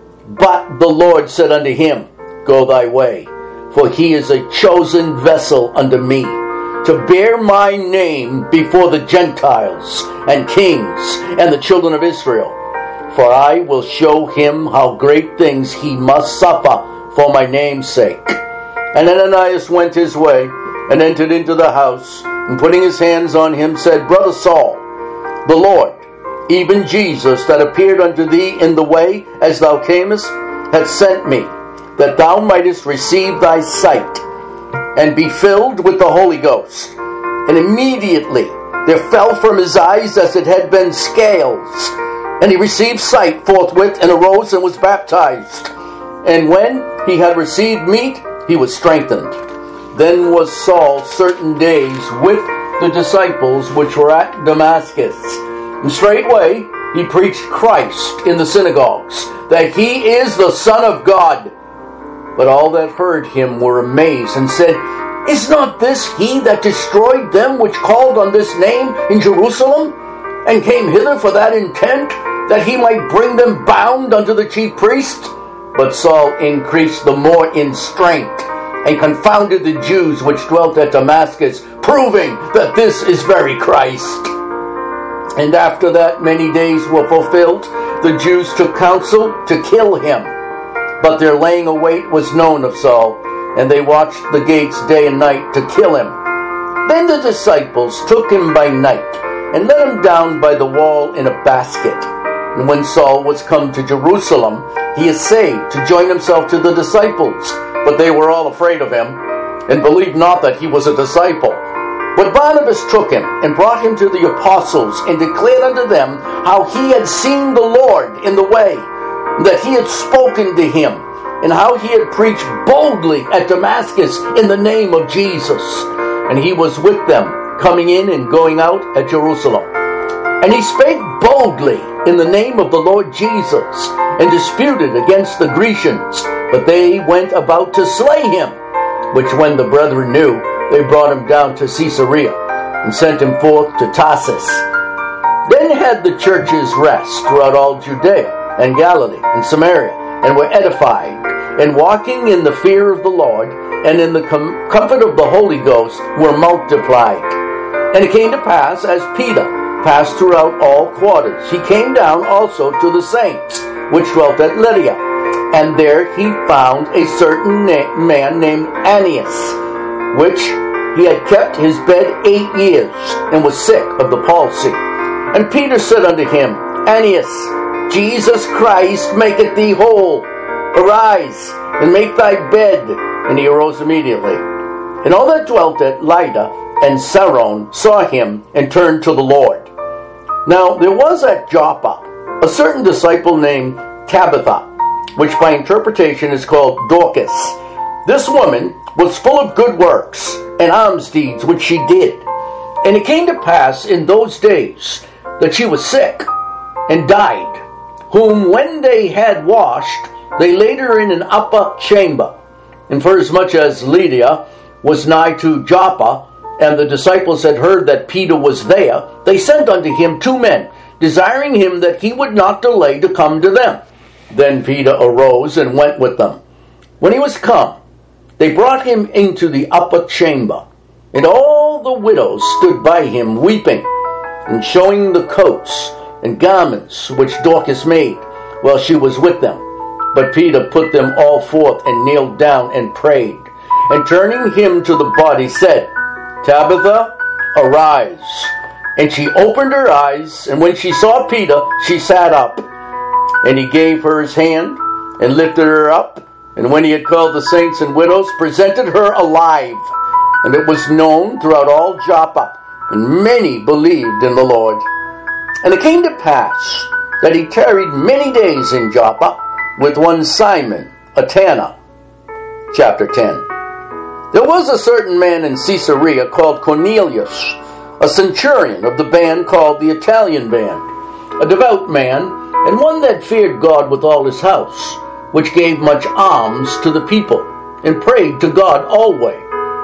But the Lord said unto him, Go thy way, for he is a chosen vessel unto me, to bear my name before the Gentiles and kings and the children of Israel. For I will show him how great things he must suffer for my name's sake. And Ananias went his way, and entered into the house, and putting his hands on him, said, Brother Saul, the Lord, even Jesus, that appeared unto thee in the way as thou camest, hath sent me, that thou mightest receive thy sight, and be filled with the Holy Ghost. And immediately there fell from his eyes as it had been scales, and he received sight forthwith, and arose and was baptized. And when he had received meat, he was strengthened. Then was Saul certain days with the disciples which were at Damascus. And straightway he preached Christ in the synagogues, that he is the Son of God. But all that heard him were amazed, and said, Is not this he that destroyed them which called on this name in Jerusalem, and came hither for that intent, that he might bring them bound unto the chief priest? But Saul increased the more in strength, and confounded the Jews which dwelt at Damascus, proving that this is very Christ. And after that many days were fulfilled, the Jews took counsel to kill him. But their laying await was known of Saul, and they watched the gates day and night to kill him. Then the disciples took him by night, and let him down by the wall in a basket. And when Saul was come to Jerusalem, he essayed to join himself to the disciples, but they were all afraid of him, and believed not that he was a disciple. But Barnabas took him, and brought him to the apostles, and declared unto them how he had seen the Lord in the way, that he had spoken to him, and how he had preached boldly at Damascus in the name of Jesus. And he was with them, coming in and going out at Jerusalem. And he spake boldly in the name of the Lord Jesus, and disputed against the Grecians, but they went about to slay him, which when the brethren knew, they brought him down to Caesarea, and sent him forth to Tarsus. Then had the churches rest throughout all Judea, and Galilee, and Samaria, and were edified, and walking in the fear of the Lord, and in the com- comfort of the Holy Ghost, were multiplied. And it came to pass, as Peter passed throughout all quarters, he came down also to the saints, which dwelt at Lydia. And there he found a certain na- man named Aeneas, which he had kept his bed eight years, and was sick of the palsy. And Peter said unto him, Aeneas, Jesus Christ maketh thee whole. Arise, and make thy bed. And he arose immediately. And all that dwelt at Lydda and Saron saw him, and turned to the Lord. Now there was at Joppa a certain disciple named Tabitha, which by interpretation is called Dorcas. This woman was full of good works and alms deeds which she did. And it came to pass in those days that she was sick, and died, whom when they had washed, they laid her in an upper chamber. And forasmuch as Lydia was nigh to Joppa, and the disciples had heard that Peter was there, they sent unto him two men, desiring him that he would not delay to come to them. Then Peter arose and went with them. When he was come, they brought him into the upper chamber, and all the widows stood by him weeping, and showing the coats and garments which Dorcas made, while she was with them. But Peter put them all forth, and kneeled down and prayed, and turning him to the body said, Tabitha, arise. And she opened her eyes, and when she saw Peter, she sat up. And he gave her his hand, and lifted her up, and when he had called the saints and widows, presented her alive. And it was known throughout all Joppa, and many believed in the Lord. And it came to pass that he tarried many days in Joppa with one Simon, a tanner. Chapter ten. There was a certain man in Caesarea called Cornelius, a centurion of the band called the Italian band, a devout man, and one that feared God with all his house, which gave much alms to the people, and prayed to God always.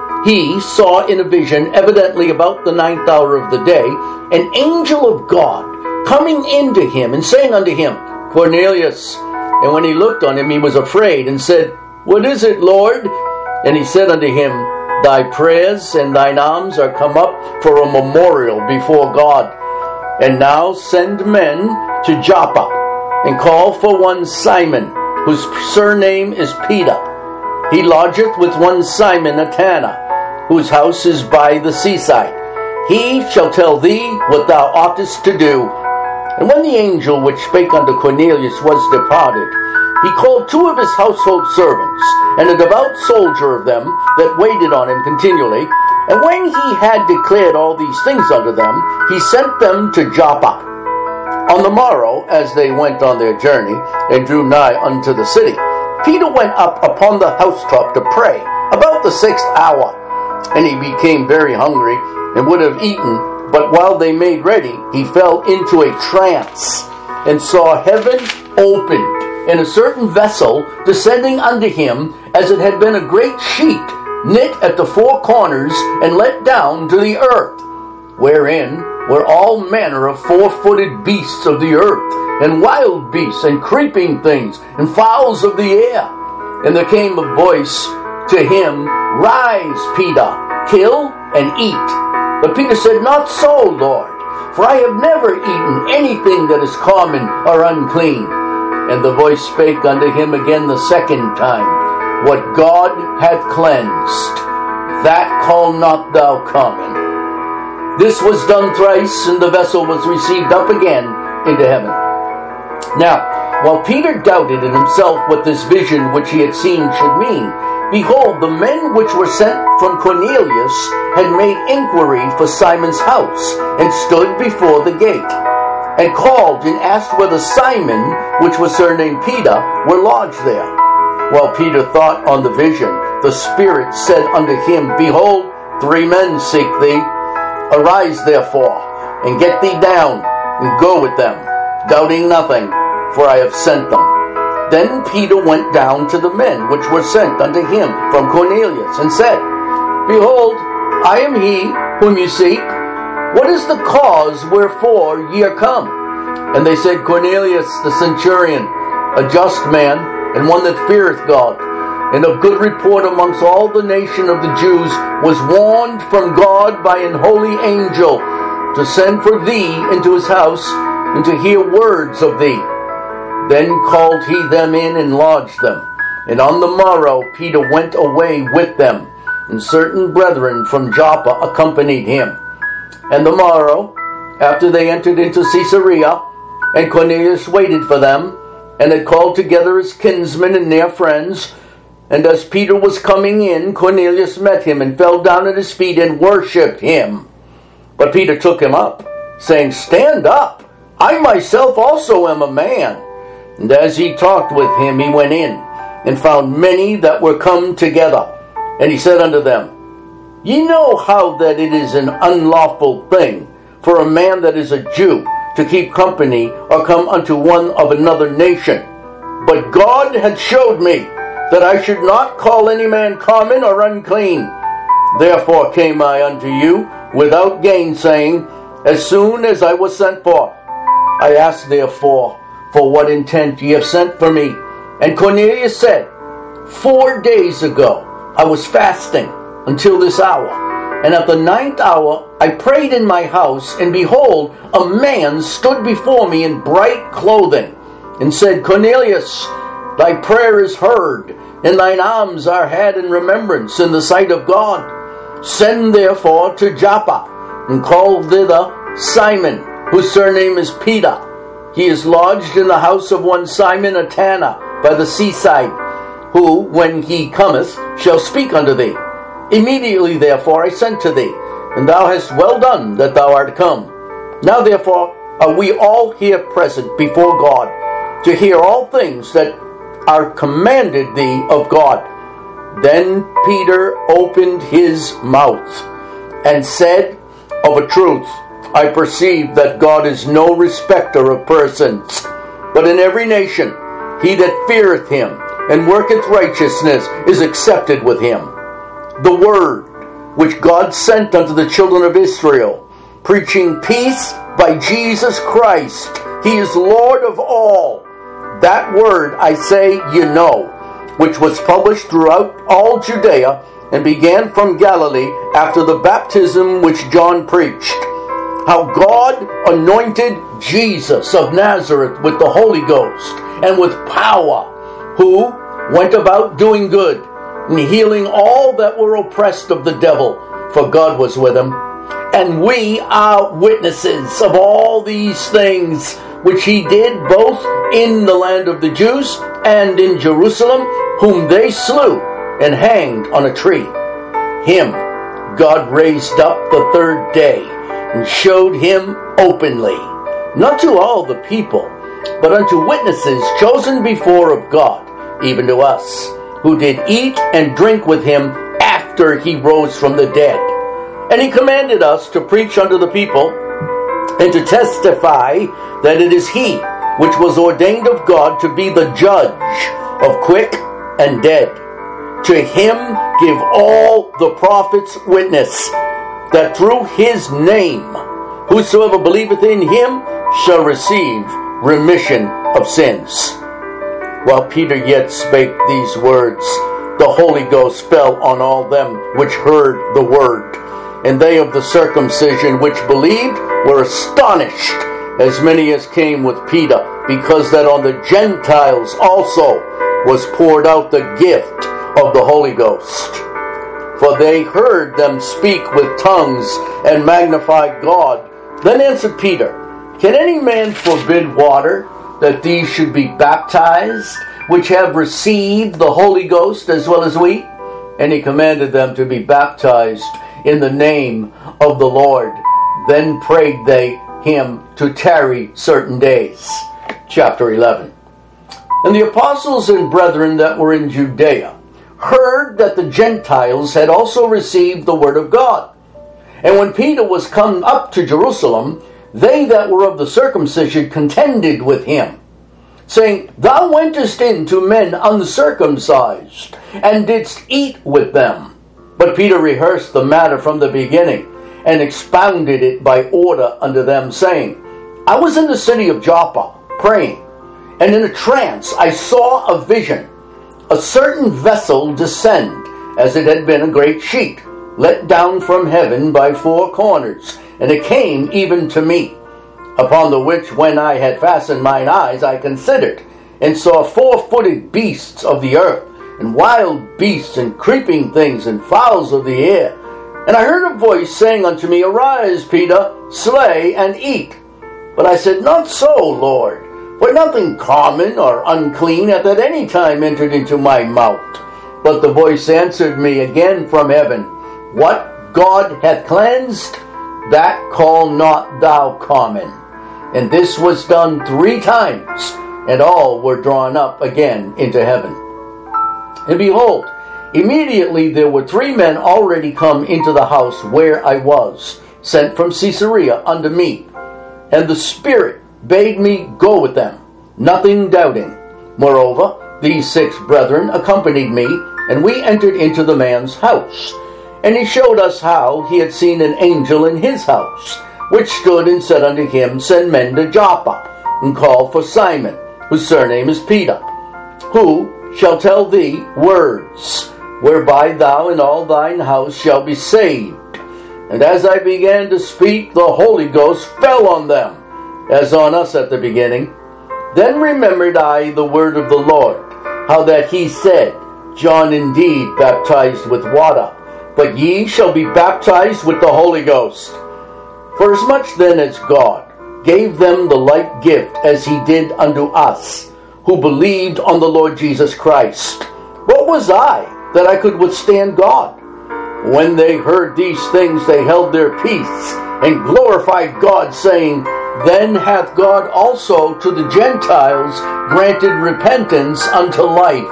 He saw in a vision, evidently about the ninth hour of the day, an angel of God coming into him, and saying unto him, Cornelius. And when he looked on him, he was afraid, and said, What is it, Lord? And he said unto him, Thy prayers and thine alms are come up for a memorial before God. And now send men to Joppa, and call for one Simon, whose surname is Peter. He lodgeth with one Simon a tanner, whose house is by the seaside. He shall tell thee what thou oughtest to do. And when the angel which spake unto Cornelius was departed, he called two of his household servants, and a devout soldier of them that waited on him continually. And when he had declared all these things unto them, he sent them to Joppa. On the morrow, as they went on their journey, and drew nigh unto the city, Peter went up upon the housetop to pray, about the sixth hour. And he became very hungry, and would have eaten, but while they made ready, he fell into a trance, and saw heaven opened, and a certain vessel descending unto him, as it had been a great sheet, knit at the four corners, and let down to the earth, wherein were all manner of four-footed beasts of the earth, and wild beasts, and creeping things, and fowls of the air. And there came a voice to him, Rise, Peter, kill and eat. But Peter said, Not so, Lord, for I have never eaten anything that is common or unclean. And the voice spake unto him again the second time, What God hath cleansed, that call not thou common. This was done thrice, and the vessel was received up again into heaven. Now, while Peter doubted in himself what this vision which he had seen should mean, behold, the men which were sent from Cornelius had made inquiry for Simon's house, and stood before the gate, and called and asked whether Simon, which was surnamed Peter, were lodged there. While Peter thought on the vision, the Spirit said unto him, Behold, three men seek thee. Arise therefore, and get thee down, and go with them, doubting nothing, for I have sent them. Then Peter went down to the men which were sent unto him from Cornelius, and said, Behold, I am he whom ye seek. What is the cause wherefore ye are come? And they said, Cornelius the centurion, a just man, and one that feareth God, and of good report amongst all the nation of the Jews, was warned from God by an holy angel to send for thee into his house, and to hear words of thee. Then called he them in and lodged them. And on the morrow Peter went away with them, and certain brethren from Joppa accompanied him. And the morrow, after they entered into Caesarea, and Cornelius waited for them, and had called together his kinsmen and near friends, and as Peter was coming in, Cornelius met him, and fell down at his feet, and worshipped him. But Peter took him up, saying, Stand up, I myself also am a man. And as he talked with him, he went in, and found many that were come together. And he said unto them, Ye know how that it is an unlawful thing for a man that is a Jew to keep company or come unto one of another nation. But God had showed me that I should not call any man common or unclean. Therefore came I unto you without gainsaying, as soon as I was sent for. I asked therefore, For what intent ye have sent for me? And Cornelius said, Four days ago I was fasting until this hour, and at the ninth hour I prayed in my house, and behold, a man stood before me in bright clothing, and said, Cornelius, thy prayer is heard, and thine alms are had in remembrance in the sight of God. Send therefore to Joppa, and call thither Simon, whose surname is Peter. He is lodged in the house of one Simon a tanner by the seaside, who, when he cometh, shall speak unto thee. Immediately therefore I sent to thee, and thou hast well done that thou art come. Now therefore are we all here present before God, to hear all things that are commanded thee of God. Then Peter opened his mouth, and said, Of a truth, I perceive that God is no respecter of persons, but in every nation he that feareth him and worketh righteousness is accepted with him. The word which God sent unto the children of Israel, preaching peace by Jesus Christ, he is Lord of all. That word I say ye know, which was published throughout all Judea, and began from Galilee after the baptism which John preached, how God anointed Jesus of Nazareth with the Holy Ghost and with power, who went about doing good and healing all that were oppressed of the devil, for God was with him. And we are witnesses of all these things which he did both in the land of the Jews and in Jerusalem, whom they slew and hanged on a tree. Him God raised up the third day, and showed him openly, not to all the people, but unto witnesses chosen before of God, even to us, who did eat and drink with him after after he rose from the dead. And he commanded us to preach unto the people and to testify that it is he which was ordained of God to be the judge of quick and dead. To him give all the prophets witness, that through his name whosoever believeth in him shall receive remission of sins. While Peter yet spake these words, the Holy Ghost fell on all them which heard the word. And they of the circumcision which believed were astonished, as many as came with Peter, because that on the Gentiles also was poured out the gift of the Holy Ghost. For they heard them speak with tongues and magnify God. Then answered Peter, Can any man forbid water, that these should be baptized, which have received the Holy Ghost as well as we? And he commanded them to be baptized in the name of the Lord. Then prayed they him to tarry certain days. Chapter eleven. And the apostles and brethren that were in Judea heard that the Gentiles had also received the word of God. And when Peter was come up to Jerusalem, they that were of the circumcision contended with him, saying, Thou wentest in to men uncircumcised, and didst eat with them. But Peter rehearsed the matter from the beginning, and expounded it by order unto them, saying, I was in the city of Joppa, praying, and in a trance I saw a vision, a certain vessel descend, as it had been a great sheet, let down from heaven by four corners, and it came even to me. Upon the which, when I had fastened mine eyes, I considered, and saw four-footed beasts of the earth, and wild beasts, and creeping things, and fowls of the air. And I heard a voice saying unto me, Arise, Peter, slay and eat. But I said, Not so, Lord, for nothing common or unclean hath at any time entered into my mouth. But the voice answered me again from heaven, What God hath cleansed, that call not thou common. And this was done three times, and all were drawn up again into heaven. And behold, immediately there were three men already come into the house where I was, sent from Caesarea unto me. And the Spirit bade me go with them, nothing doubting. Moreover, these six brethren accompanied me, and we entered into the man's house. And he showed us how he had seen an angel in his house, which stood and said unto him, Send men to Joppa, and call for Simon, whose surname is Peter, who shall tell thee words, whereby thou and all thine house shall be saved. And as I began to speak, the Holy Ghost fell on them, as on us at the beginning. Then remembered I the word of the Lord, how that he said, John indeed baptized with water, but ye shall be baptized with the Holy Ghost. For as much then as God gave them the like gift as he did unto us, who believed on the Lord Jesus Christ, what was I that I could withstand God? When they heard these things, they held their peace, and glorified God, saying, Then hath God also to the Gentiles granted repentance unto life.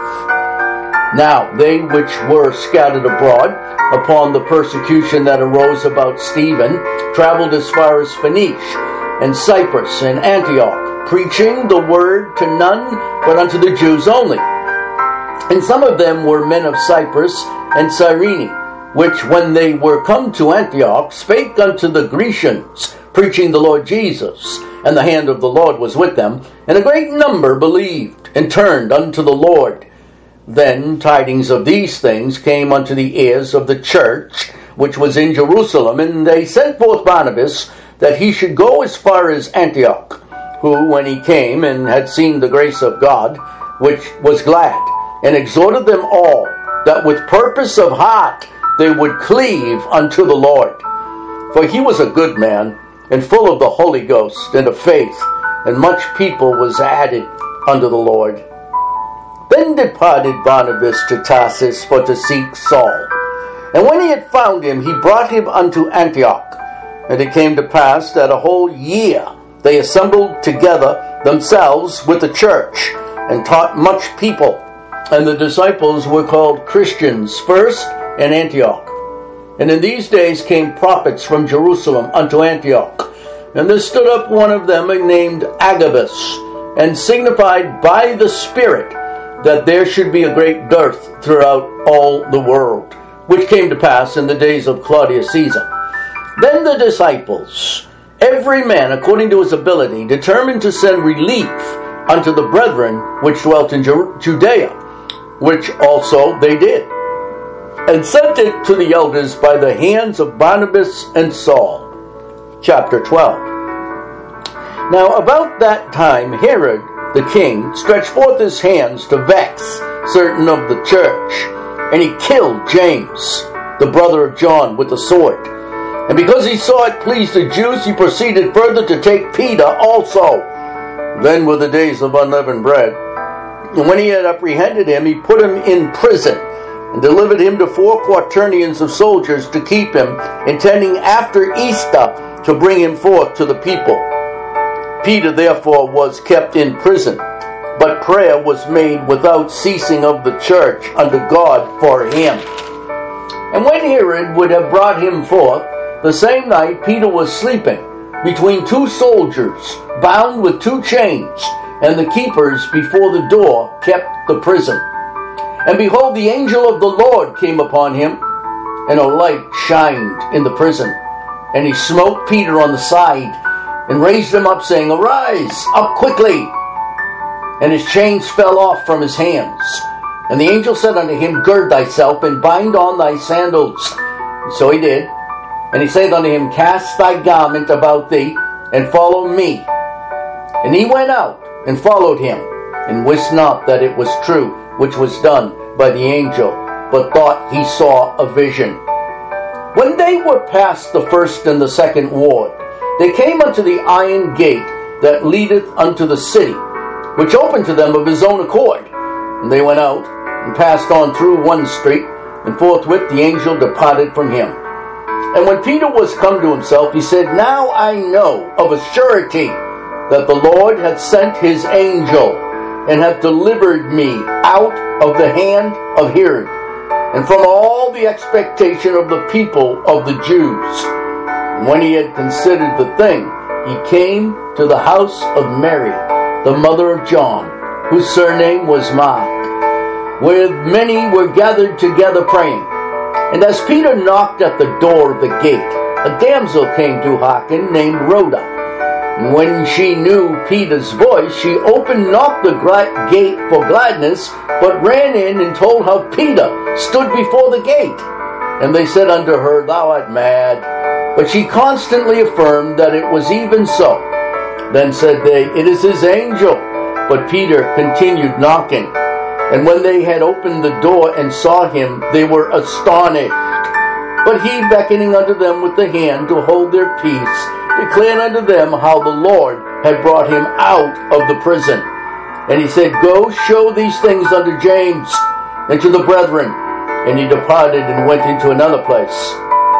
Now they which were scattered abroad upon the persecution that arose about Stephen traveled as far as Phoenice, and Cyprus, and Antioch, preaching the word to none but unto the Jews only. And some of them were men of Cyprus and Cyrene, which when they were come to Antioch spake unto the Grecians, preaching the Lord Jesus. And the hand of the Lord was with them, and a great number believed, and turned unto the Lord. Then tidings of these things came unto the ears of the church, which was in Jerusalem, and they sent forth Barnabas, that he should go as far as Antioch, who, when he came and had seen the grace of God, which was glad, and exhorted them all, that with purpose of heart they would cleave unto the Lord. For he was a good man, and full of the Holy Ghost and of faith, and much people was added unto the Lord. Then departed Barnabas to Tarsus for to seek Saul. And when he had found him, he brought him unto Antioch. And it came to pass that a whole year they assembled together themselves with the church, and taught much people. And the disciples were called Christians first, and Antioch. And in these days came prophets from Jerusalem unto Antioch. And there stood up one of them named Agabus, and signified by the Spirit that there should be a great dearth throughout all the world, which came to pass in the days of Claudius Caesar. Then the disciples, every man according to his ability, determined to send relief unto the brethren which dwelt in Judea, which also they did, and sent it to the elders by the hands of Barnabas and Saul. Chapter twelve. Now about that time Herod the king stretched forth his hands to vex certain of the church, and he killed James, the brother of John, with the sword. And because he saw it pleased the Jews, he proceeded further to take Peter also. Then were the days of unleavened bread. And when he had apprehended him, he put him in prison, and delivered him to four quaternions of soldiers to keep him, intending after Easter to bring him forth to the people. Peter therefore was kept in prison, but prayer was made without ceasing of the church unto God for him. And when Herod would have brought him forth, the same night Peter was sleeping between two soldiers, bound with two chains, and the keepers before the door kept the prison. And behold, the angel of the Lord came upon him, and a light shined in the prison. And he smote Peter on the side, and raised him up, saying, Arise, up quickly. And his chains fell off from his hands. And the angel said unto him, Gird thyself, and bind on thy sandals. And so he did. And he said unto him, Cast thy garment about thee, and follow me. And he went out, and followed him, and wist not that it was true, which was done by the angel, but thought he saw a vision. When they were past the first and the second ward, they came unto the iron gate that leadeth unto the city, which opened to them of his own accord. And they went out, and passed on through one street, and forthwith the angel departed from him. And when Peter was come to himself, he said, Now I know of a surety that the Lord hath sent his angel, and hath delivered me out of the hand of Herod, and from all the expectation of the people of the Jews. And when he had considered the thing, he came to the house of Mary, the mother of John, whose surname was Mark, where many were gathered together praying. And as Peter knocked at the door of the gate, a damsel came to hearken, named Rhoda. And when she knew Peter's voice, she opened not the gate for gladness, but ran in and told how Peter stood before the gate. And they said unto her, Thou art mad. But she constantly affirmed that it was even so. Then said they, It is his angel. But Peter continued knocking. And when they had opened the door and saw him, they were astonished. But he, beckoning unto them with the hand to hold their peace, declared unto them how the Lord had brought him out of the prison. And he said, Go show these things unto James and to the brethren. And he departed and went into another place.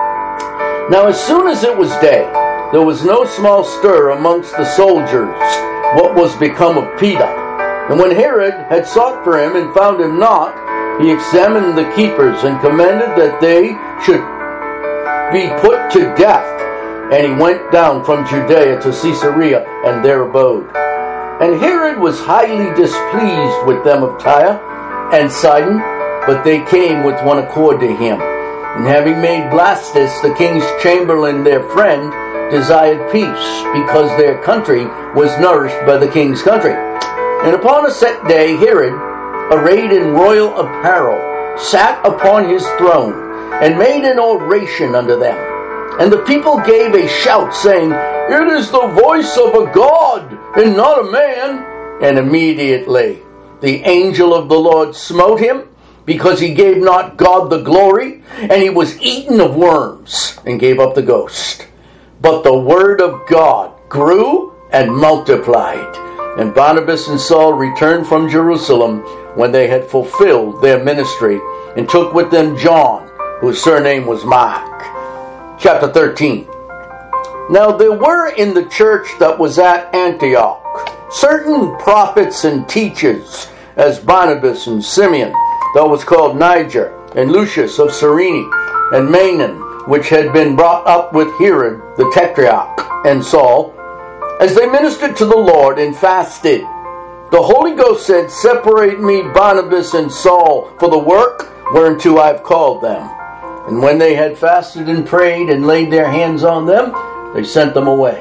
Now as soon as it was day, there was no small stir amongst the soldiers what was become of Peter. And when Herod had sought for him and found him not, he examined the keepers and commanded that they should be put to death. And he went down from Judea to Caesarea, and there abode. And Herod was highly displeased with them of Tyre and Sidon, but they came with one accord to him. And having made Blastus the king's chamberlain their friend, desired peace, because their country was nourished by the king's country. And upon a set day Herod, arrayed in royal apparel, sat upon his throne, and made an oration unto them. And the people gave a shout, saying, It is the voice of a God, and not a man. And immediately the angel of the Lord smote him, because he gave not God the glory, and he was eaten of worms, and gave up the ghost. But the word of God grew and multiplied. And Barnabas and Saul returned from Jerusalem when they had fulfilled their ministry, and took with them John, whose surname was Mark. Chapter thirteen. Now there were in the church that was at Antioch certain prophets and teachers, as Barnabas and Simeon, that was called Niger, and Lucius of Cyrene, and Manaen, which had been brought up with Herod the Tetrarch, and Saul, as they ministered to the Lord and fasted, the Holy Ghost said, Separate me Barnabas and Saul for the work whereunto I have called them. And when they had fasted and prayed and laid their hands on them, they sent them away.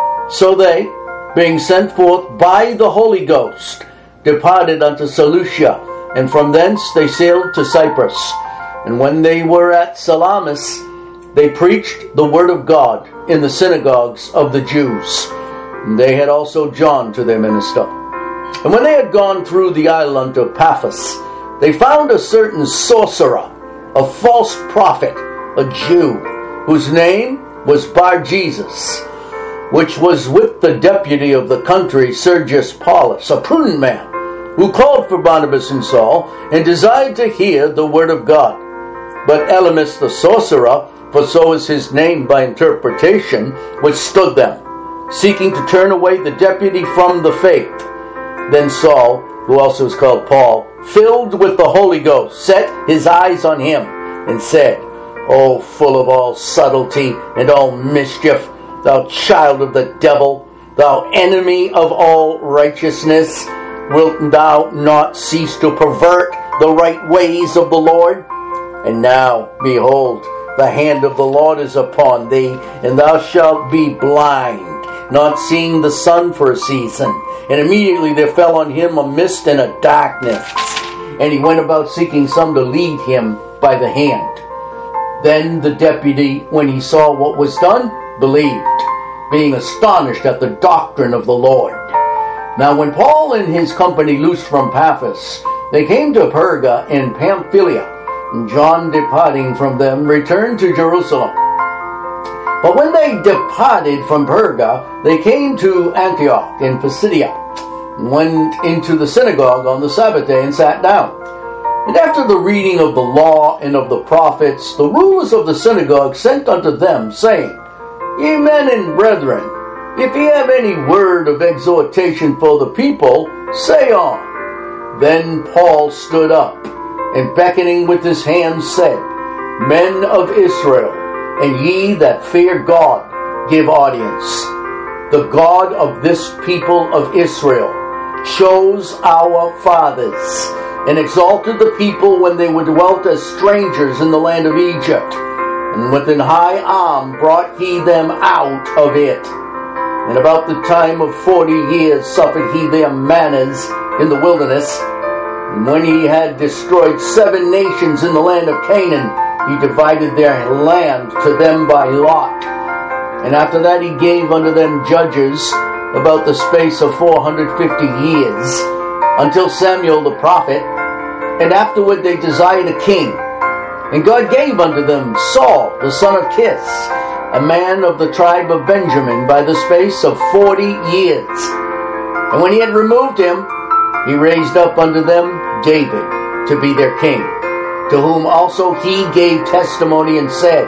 So they, being sent forth by the Holy Ghost, departed unto Seleucia, and from thence they sailed to Cyprus. And when they were at Salamis, they preached the word of God in the synagogues of the Jews. And they had also John to their minister. And when they had gone through the island of Paphos, they found a certain sorcerer, a false prophet, a Jew, whose name was Bar-Jesus, which was with the deputy of the country, Sergius Paulus, a prudent man, who called for Barnabas and Saul, and desired to hear the word of God. But Elymas the sorcerer, for so is his name by interpretation, withstood them, seeking to turn away the deputy from the faith. Then Saul, who also is called Paul, filled with the Holy Ghost, set his eyes on him, and said, O full of all subtlety and all mischief, thou child of the devil, thou enemy of all righteousness, wilt thou not cease to pervert the right ways of the Lord? And now, behold, the hand of the Lord is upon thee, and thou shalt be blind, not seeing the sun for a season. And immediately there fell on him a mist and a darkness, and he went about seeking some to lead him by the hand. Then the deputy, when he saw what was done, believed, being astonished at the doctrine of the Lord. Now when Paul and his company loosed from Paphos, they came to Perga in Pamphylia, and John departing from them returned to Jerusalem. But when they departed from Perga, they came to Antioch in Pisidia, and went into the synagogue on the Sabbath day and sat down. And after the reading of the law and of the prophets, the rulers of the synagogue sent unto them, saying, Ye men and brethren, if ye have any word of exhortation for the people, say on. Then Paul stood up, and beckoning with his hand said, Men of Israel, and ye that fear God, give audience. The God of this people of Israel chose our fathers, and exalted the people when they were dwelt as strangers in the land of Egypt. And with an high arm brought he them out of it. And about the time of forty years suffered he their manners in the wilderness. And when he had destroyed seven nations in the land of Canaan, he divided their land to them by lot. And after that he gave unto them judges about the space of four hundred fifty years, until Samuel the prophet. And afterward they desired a king. And God gave unto them Saul the son of Kish, a man of the tribe of Benjamin, by the space of forty years. And when he had removed him, he raised up unto them David to be their king, to whom also he gave testimony and said,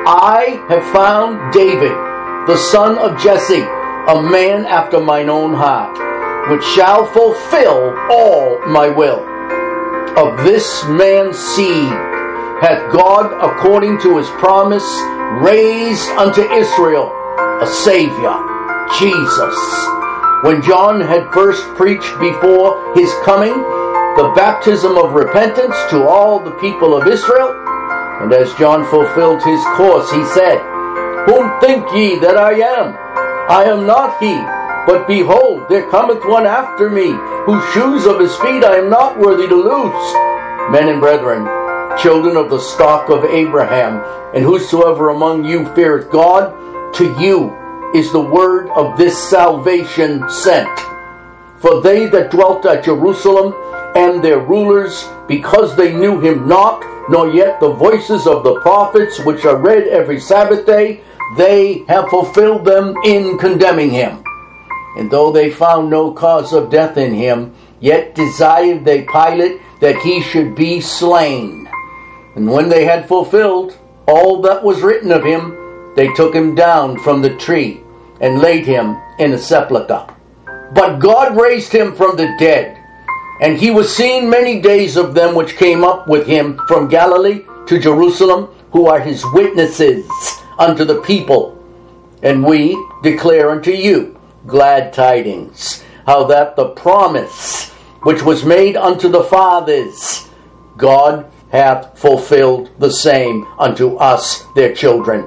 I have found David, the son of Jesse, a man after mine own heart, which shall fulfill all my will. Of this man's seed hath God, according to his promise, raised unto Israel a Savior, Jesus. When John had first preached before his coming the baptism of repentance to all the people of Israel, and as John fulfilled his course, he said, Whom think ye that I am? I am not he, but behold, there cometh one after me, whose shoes of his feet I am not worthy to loose. Men and brethren, children of the stock of Abraham, and whosoever among you feareth God, to you is the word of this salvation sent. For they that dwelt at Jerusalem and their rulers, because they knew him not, nor yet the voices of the prophets which are read every Sabbath day, they have fulfilled them in condemning him. And though they found no cause of death in him, yet desired they Pilate that he should be slain. And when they had fulfilled all that was written of him, they took him down from the tree and laid him in a sepulchre. But God raised him from the dead, And he was seen many days of them which came up with him from Galilee to Jerusalem, who are his witnesses unto the people. And we declare unto you glad tidings, how that the promise which was made unto the fathers, God hath fulfilled the same unto us, their children,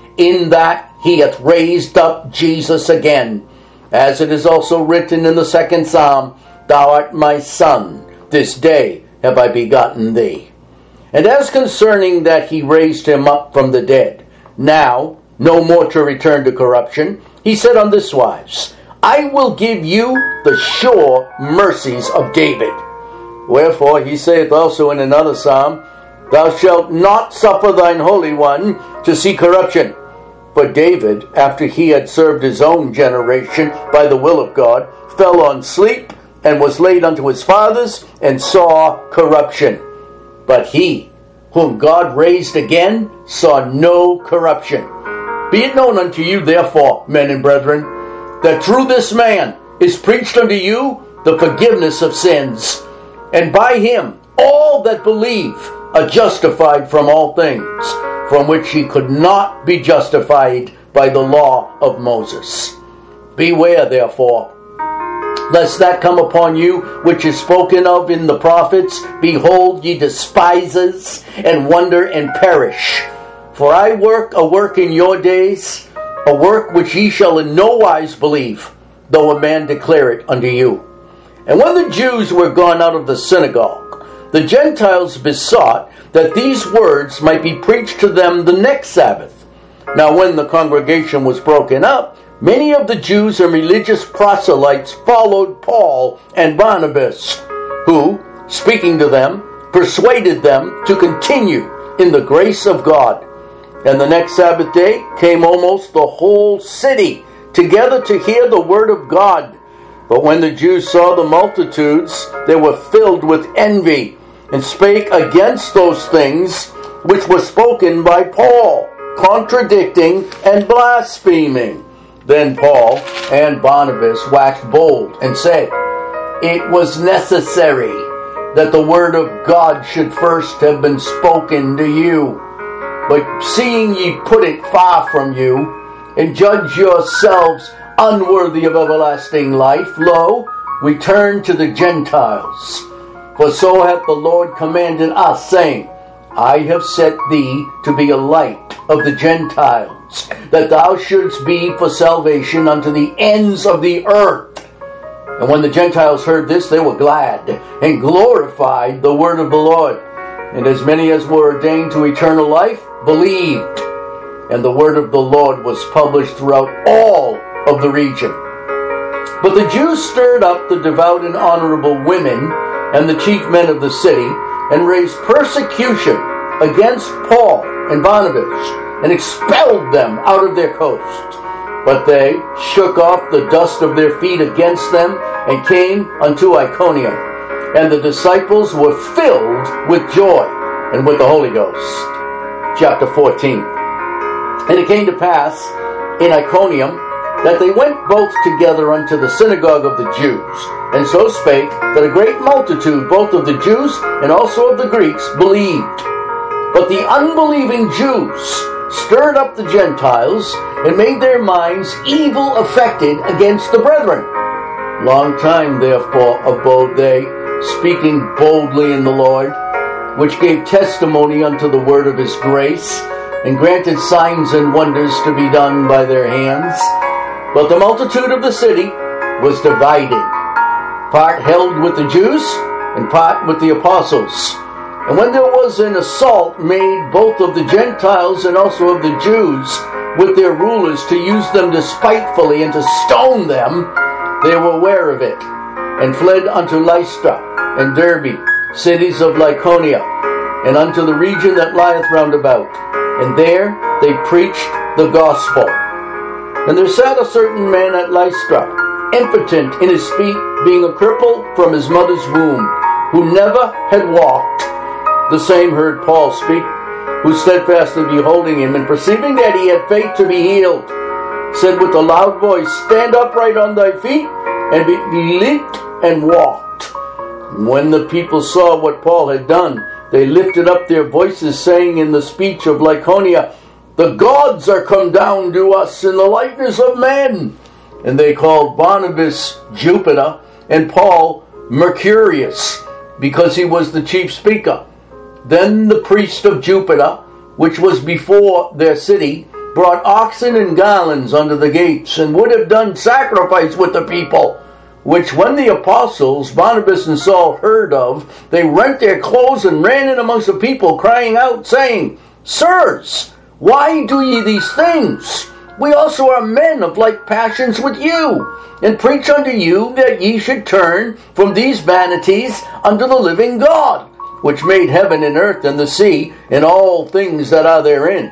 in that he hath raised up Jesus again, as it is also written in the second psalm, Thou art my son, this day have I begotten thee. And as concerning that he raised him up from the dead, now no more to return to corruption, he said on this wise, I will give you the sure mercies of David. Wherefore he saith also in another psalm, Thou shalt not suffer thine Holy One to see corruption. But David, after he had served his own generation by the will of God, fell on sleep, and was laid unto his fathers, and saw corruption. But he, whom God raised again, saw no corruption. Be it known unto you, therefore, men and brethren, that through this man is preached unto you the forgiveness of sins, and by him all that believe are justified from all things, from which he could not be justified by the law of Moses. Beware, therefore, lest that come upon you which is spoken of in the prophets, Behold, ye despisers, and wonder and perish. For I work a work in your days, a work which ye shall in no wise believe, though a man declare it unto you. And when the Jews were gone out of the synagogue, the Gentiles besought that these words might be preached to them the next Sabbath. Now when the congregation was broken up, many of the Jews and religious proselytes followed Paul and Barnabas, who, speaking to them, persuaded them to continue in the grace of God. And the next Sabbath day came almost the whole city together to hear the word of God. But when the Jews saw the multitudes, they were filled with envy, and spake against those things which were spoken by Paul, contradicting and blaspheming. Then Paul and Barnabas waxed bold, and said, It was necessary that the word of God should first have been spoken to you. But seeing ye put it far from you, and judge yourselves unworthy of everlasting life, lo, we turn to the Gentiles. For so hath the Lord commanded us, saying, I have set thee to be a light of the Gentiles, that thou shouldst be for salvation unto the ends of the earth. And when the Gentiles heard this, they were glad, and glorified the word of the Lord. And as many as were ordained to eternal life believed. And the word of the Lord was published throughout all of the region. But the Jews stirred up the devout and honorable women and the chief men of the city, and raised persecution against Paul and Barnabas, and expelled them out of their coast. But they shook off the dust of their feet against them, and came unto Iconium. And the disciples were filled with joy and with the Holy Ghost. Chapter fourteen. And it came to pass in Iconium that they went both together unto the synagogue of the Jews, and so spake that a great multitude both of the Jews and also of the Greeks believed. But the unbelieving Jews stirred up the Gentiles, and made their minds evil affected against the brethren. Long time therefore abode they, speaking boldly in the Lord, which gave testimony unto the word of his grace, and granted signs and wonders to be done by their hands. But the multitude of the city was divided, part held with the Jews, and part with the apostles. And when there was an assault made both of the Gentiles and also of the Jews with their rulers to use them despitefully and to stone them, they were aware of it, and fled unto Lystra and Derbe, cities of Lycaonia, and unto the region that lieth round about. And there they preached the gospel. And there sat a certain man at Lystra, impotent in his feet, being a cripple from his mother's womb, who never had walked. The same heard Paul speak, who steadfastly beholding him, and perceiving that he had faith to be healed, said with a loud voice, Stand upright on thy feet, and be, he leaped and walked. And when the people saw what Paul had done, they lifted up their voices, saying in the speech of Lycaonia, "The gods are come down to us in the likeness of men." And they called Barnabas Jupiter and Paul Mercurius, because he was the chief speaker. Then the priest of Jupiter, which was before their city, brought oxen and garlands unto the gates, and would have done sacrifice with the people, which when the apostles Barnabas and Saul heard of, they rent their clothes and ran in amongst the people, crying out, saying, "Sirs, why do ye these things? We also are men of like passions with you, and preach unto you that ye should turn from these vanities unto the living God, which made heaven and earth and the sea, and all things that are therein,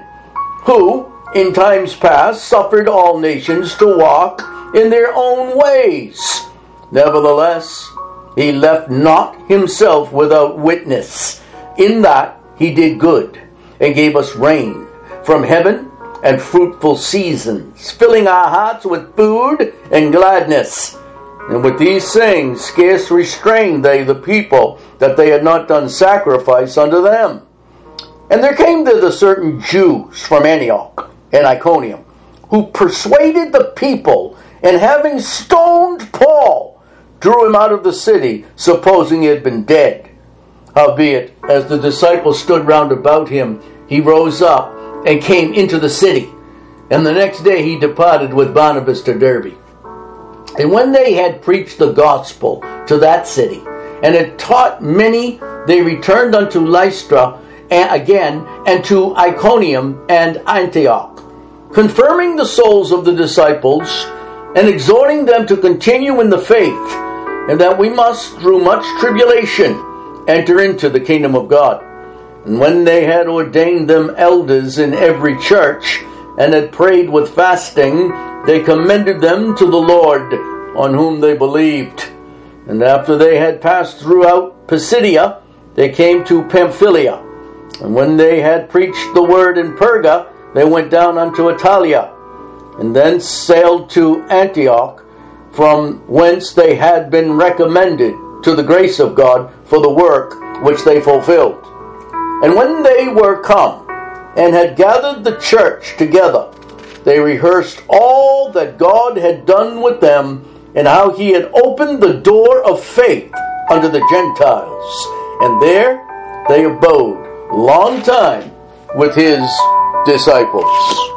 who in times past suffered all nations to walk in their own ways. Nevertheless, he left not himself without witness, in that he did good, and gave us rain from heaven and fruitful seasons, filling our hearts with food and gladness. And with these things scarce restrained they the people, that they had not done sacrifice unto them. And there came thither certain Jews from Antioch and Iconium, who persuaded the people, and having stoned Paul, drew him out of the city, supposing he had been dead. Howbeit, as the disciples stood round about him, he rose up and came into the city. And the next day he departed with Barnabas to Derbe. And when they had preached the gospel to that city, and had taught many, they returned unto Lystra again, and to Iconium and Antioch, confirming the souls of the disciples, and exhorting them to continue in the faith, and that we must, through much tribulation, enter into the kingdom of God. And when they had ordained them elders in every church, and had prayed with fasting, they commended them to the Lord, on whom they believed. And after they had passed throughout Pisidia, they came to Pamphylia. And when they had preached the word in Perga, they went down unto Italia, and thence sailed to Antioch, from whence they had been recommended to the grace of God for the work which they fulfilled. And when they were come, and had gathered the church together, they rehearsed all that God had done with them, and how he had opened the door of faith unto the Gentiles. And there they abode long time with his disciples.